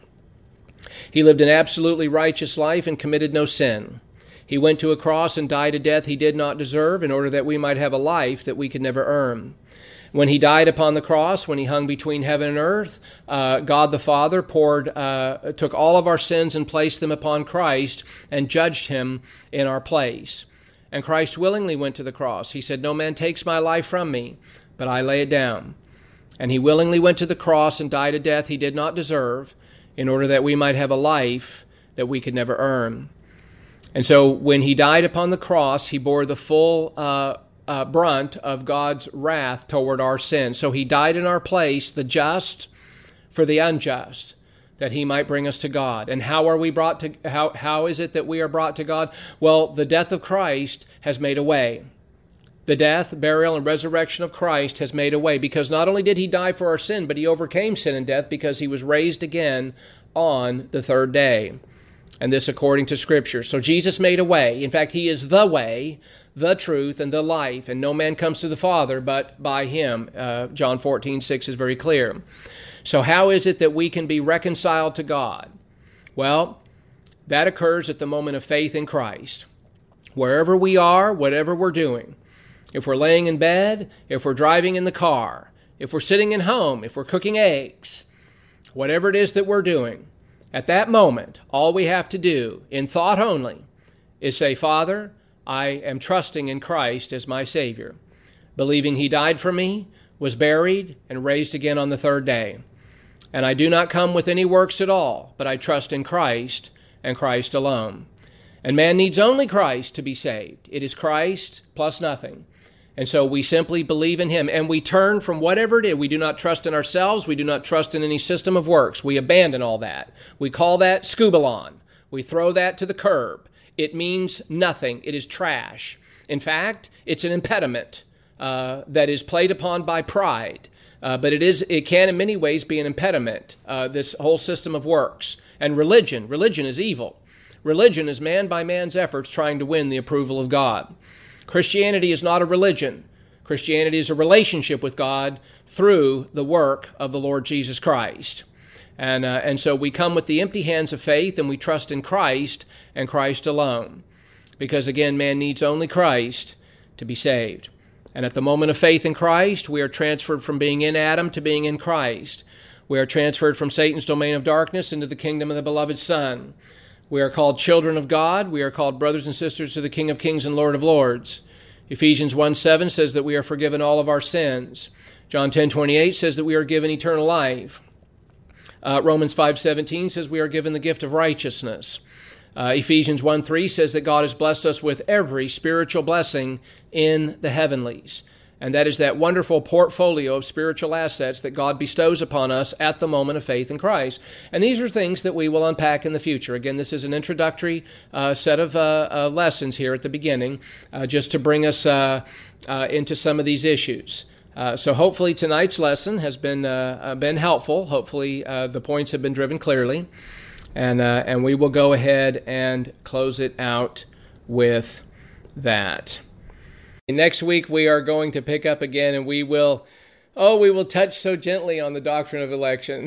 He lived an absolutely righteous life and committed no sin. He went to a cross and died a death he did not deserve in order that we might have a life that we could never earn. When he died upon the cross, when he hung between heaven and earth, uh, God the Father poured, uh, took all of our sins and placed them upon Christ and judged him in our place. And Christ willingly went to the cross. He said, "No man takes my life from me, but I lay it down." And he willingly went to the cross and died a death he did not deserve in order that we might have a life that we could never earn. And so when he died upon the cross, he bore the full uh, uh, brunt of God's wrath toward our sins. So he died in our place, the just for the unjust, that he might bring us to God. And how are we brought to, how, how is it that we are brought to God? Well, the death of Christ has made a way. The death, burial, and resurrection of Christ has made a way, because not only did he die for our sin, but he overcame sin and death because he was raised again on the third day. And this according to Scripture. So Jesus made a way. In fact, he is the way, the truth, and the life, and no man comes to the Father but by him. Uh, John fourteen six is very clear. So how is it that we can be reconciled to God? Well, that occurs at the moment of faith in Christ. Wherever we are, whatever we're doing, if we're laying in bed, if we're driving in the car, if we're sitting at home, if we're cooking eggs, whatever it is that we're doing, at that moment, all we have to do, in thought only, is say, "Father, I am trusting in Christ as my Savior, believing he died for me, was buried, and raised again on the third day. And I do not come with any works at all, but I trust in Christ and Christ alone." And man needs only Christ to be saved. It is Christ plus nothing. And so we simply believe in him, and we turn from whatever it is. We do not trust in ourselves. We do not trust in any system of works. We abandon all that. We call that scubalon. We throw that to the curb. It means nothing. It is trash. In fact, it's an impediment uh, that is played upon by pride. Uh, but it is it can in many ways be an impediment, uh, this whole system of works. And religion. Religion is evil. Religion is man by man's efforts trying to win the approval of God. Christianity is not a religion. Christianity is a relationship with God through the work of the Lord Jesus Christ. And, uh, and so we come with the empty hands of faith, and we trust in Christ and Christ alone. Because again, man needs only Christ to be saved. And at the moment of faith in Christ, we are transferred from being in Adam to being in Christ. We are transferred from Satan's domain of darkness into the kingdom of the beloved Son. We are called children of God. We are called brothers and sisters to the King of Kings and Lord of Lords. Ephesians one seven says that we are forgiven all of our sins. John ten twenty-eight says that we are given eternal life. Uh, Romans five seventeen says we are given the gift of righteousness. Uh, Ephesians one three says that God has blessed us with every spiritual blessing in the heavenlies. And that is that wonderful portfolio of spiritual assets that God bestows upon us at the moment of faith in Christ. And these are things that we will unpack in the future. Again, this is an introductory uh, set of uh, uh, lessons here at the beginning, uh, just to bring us uh, uh, into some of these issues. Uh, so hopefully tonight's lesson has been uh, uh, been helpful. Hopefully uh, the points have been driven clearly. And uh, and we will go ahead and close it out with that. Next week we are going to pick up again, and we will, oh, we will touch so gently on the doctrine of election.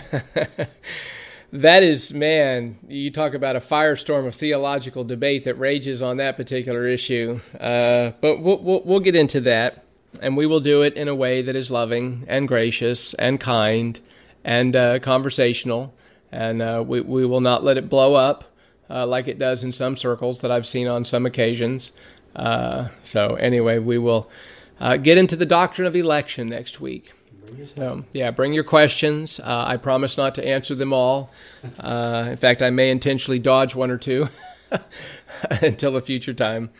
That is, man, you talk about a firestorm of theological debate that rages on that particular issue. Uh, but we'll, we'll, we'll get into that, and we will do it in a way that is loving and gracious and kind and uh, conversational. And uh, we, we will not let it blow up uh, like it does in some circles that I've seen on some occasions. Uh, so anyway, we will uh, get into the doctrine of election next week. So, yeah, bring your questions. Uh, I promise not to answer them all. Uh, in fact, I may intentionally dodge one or two until a future time.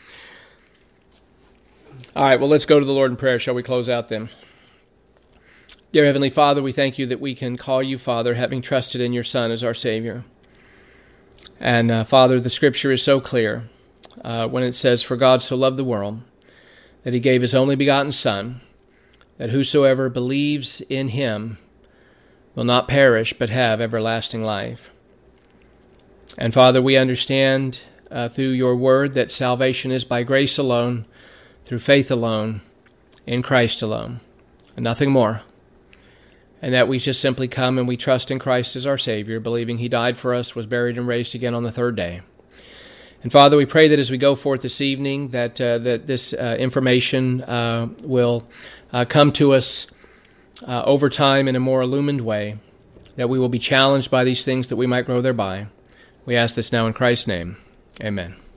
All right, well, let's go to the Lord in prayer. Shall we close out then? Dear Heavenly Father, we thank you that we can call you Father, having trusted in your Son as our Savior. And uh, Father, the Scripture is so clear uh, when it says, "For God so loved the world, that he gave his only begotten Son, that whosoever believes in him will not perish, but have everlasting life." And Father, we understand uh, through your word that salvation is by grace alone, through faith alone, in Christ alone, and nothing more. And that we just simply come and we trust in Christ as our Savior, believing he died for us, was buried, and raised again on the third day. And Father, we pray that as we go forth this evening, that uh, that this uh, information uh, will uh, come to us uh, over time in a more illumined way, that we will be challenged by these things, that we might grow thereby. We ask this now in Christ's name. Amen.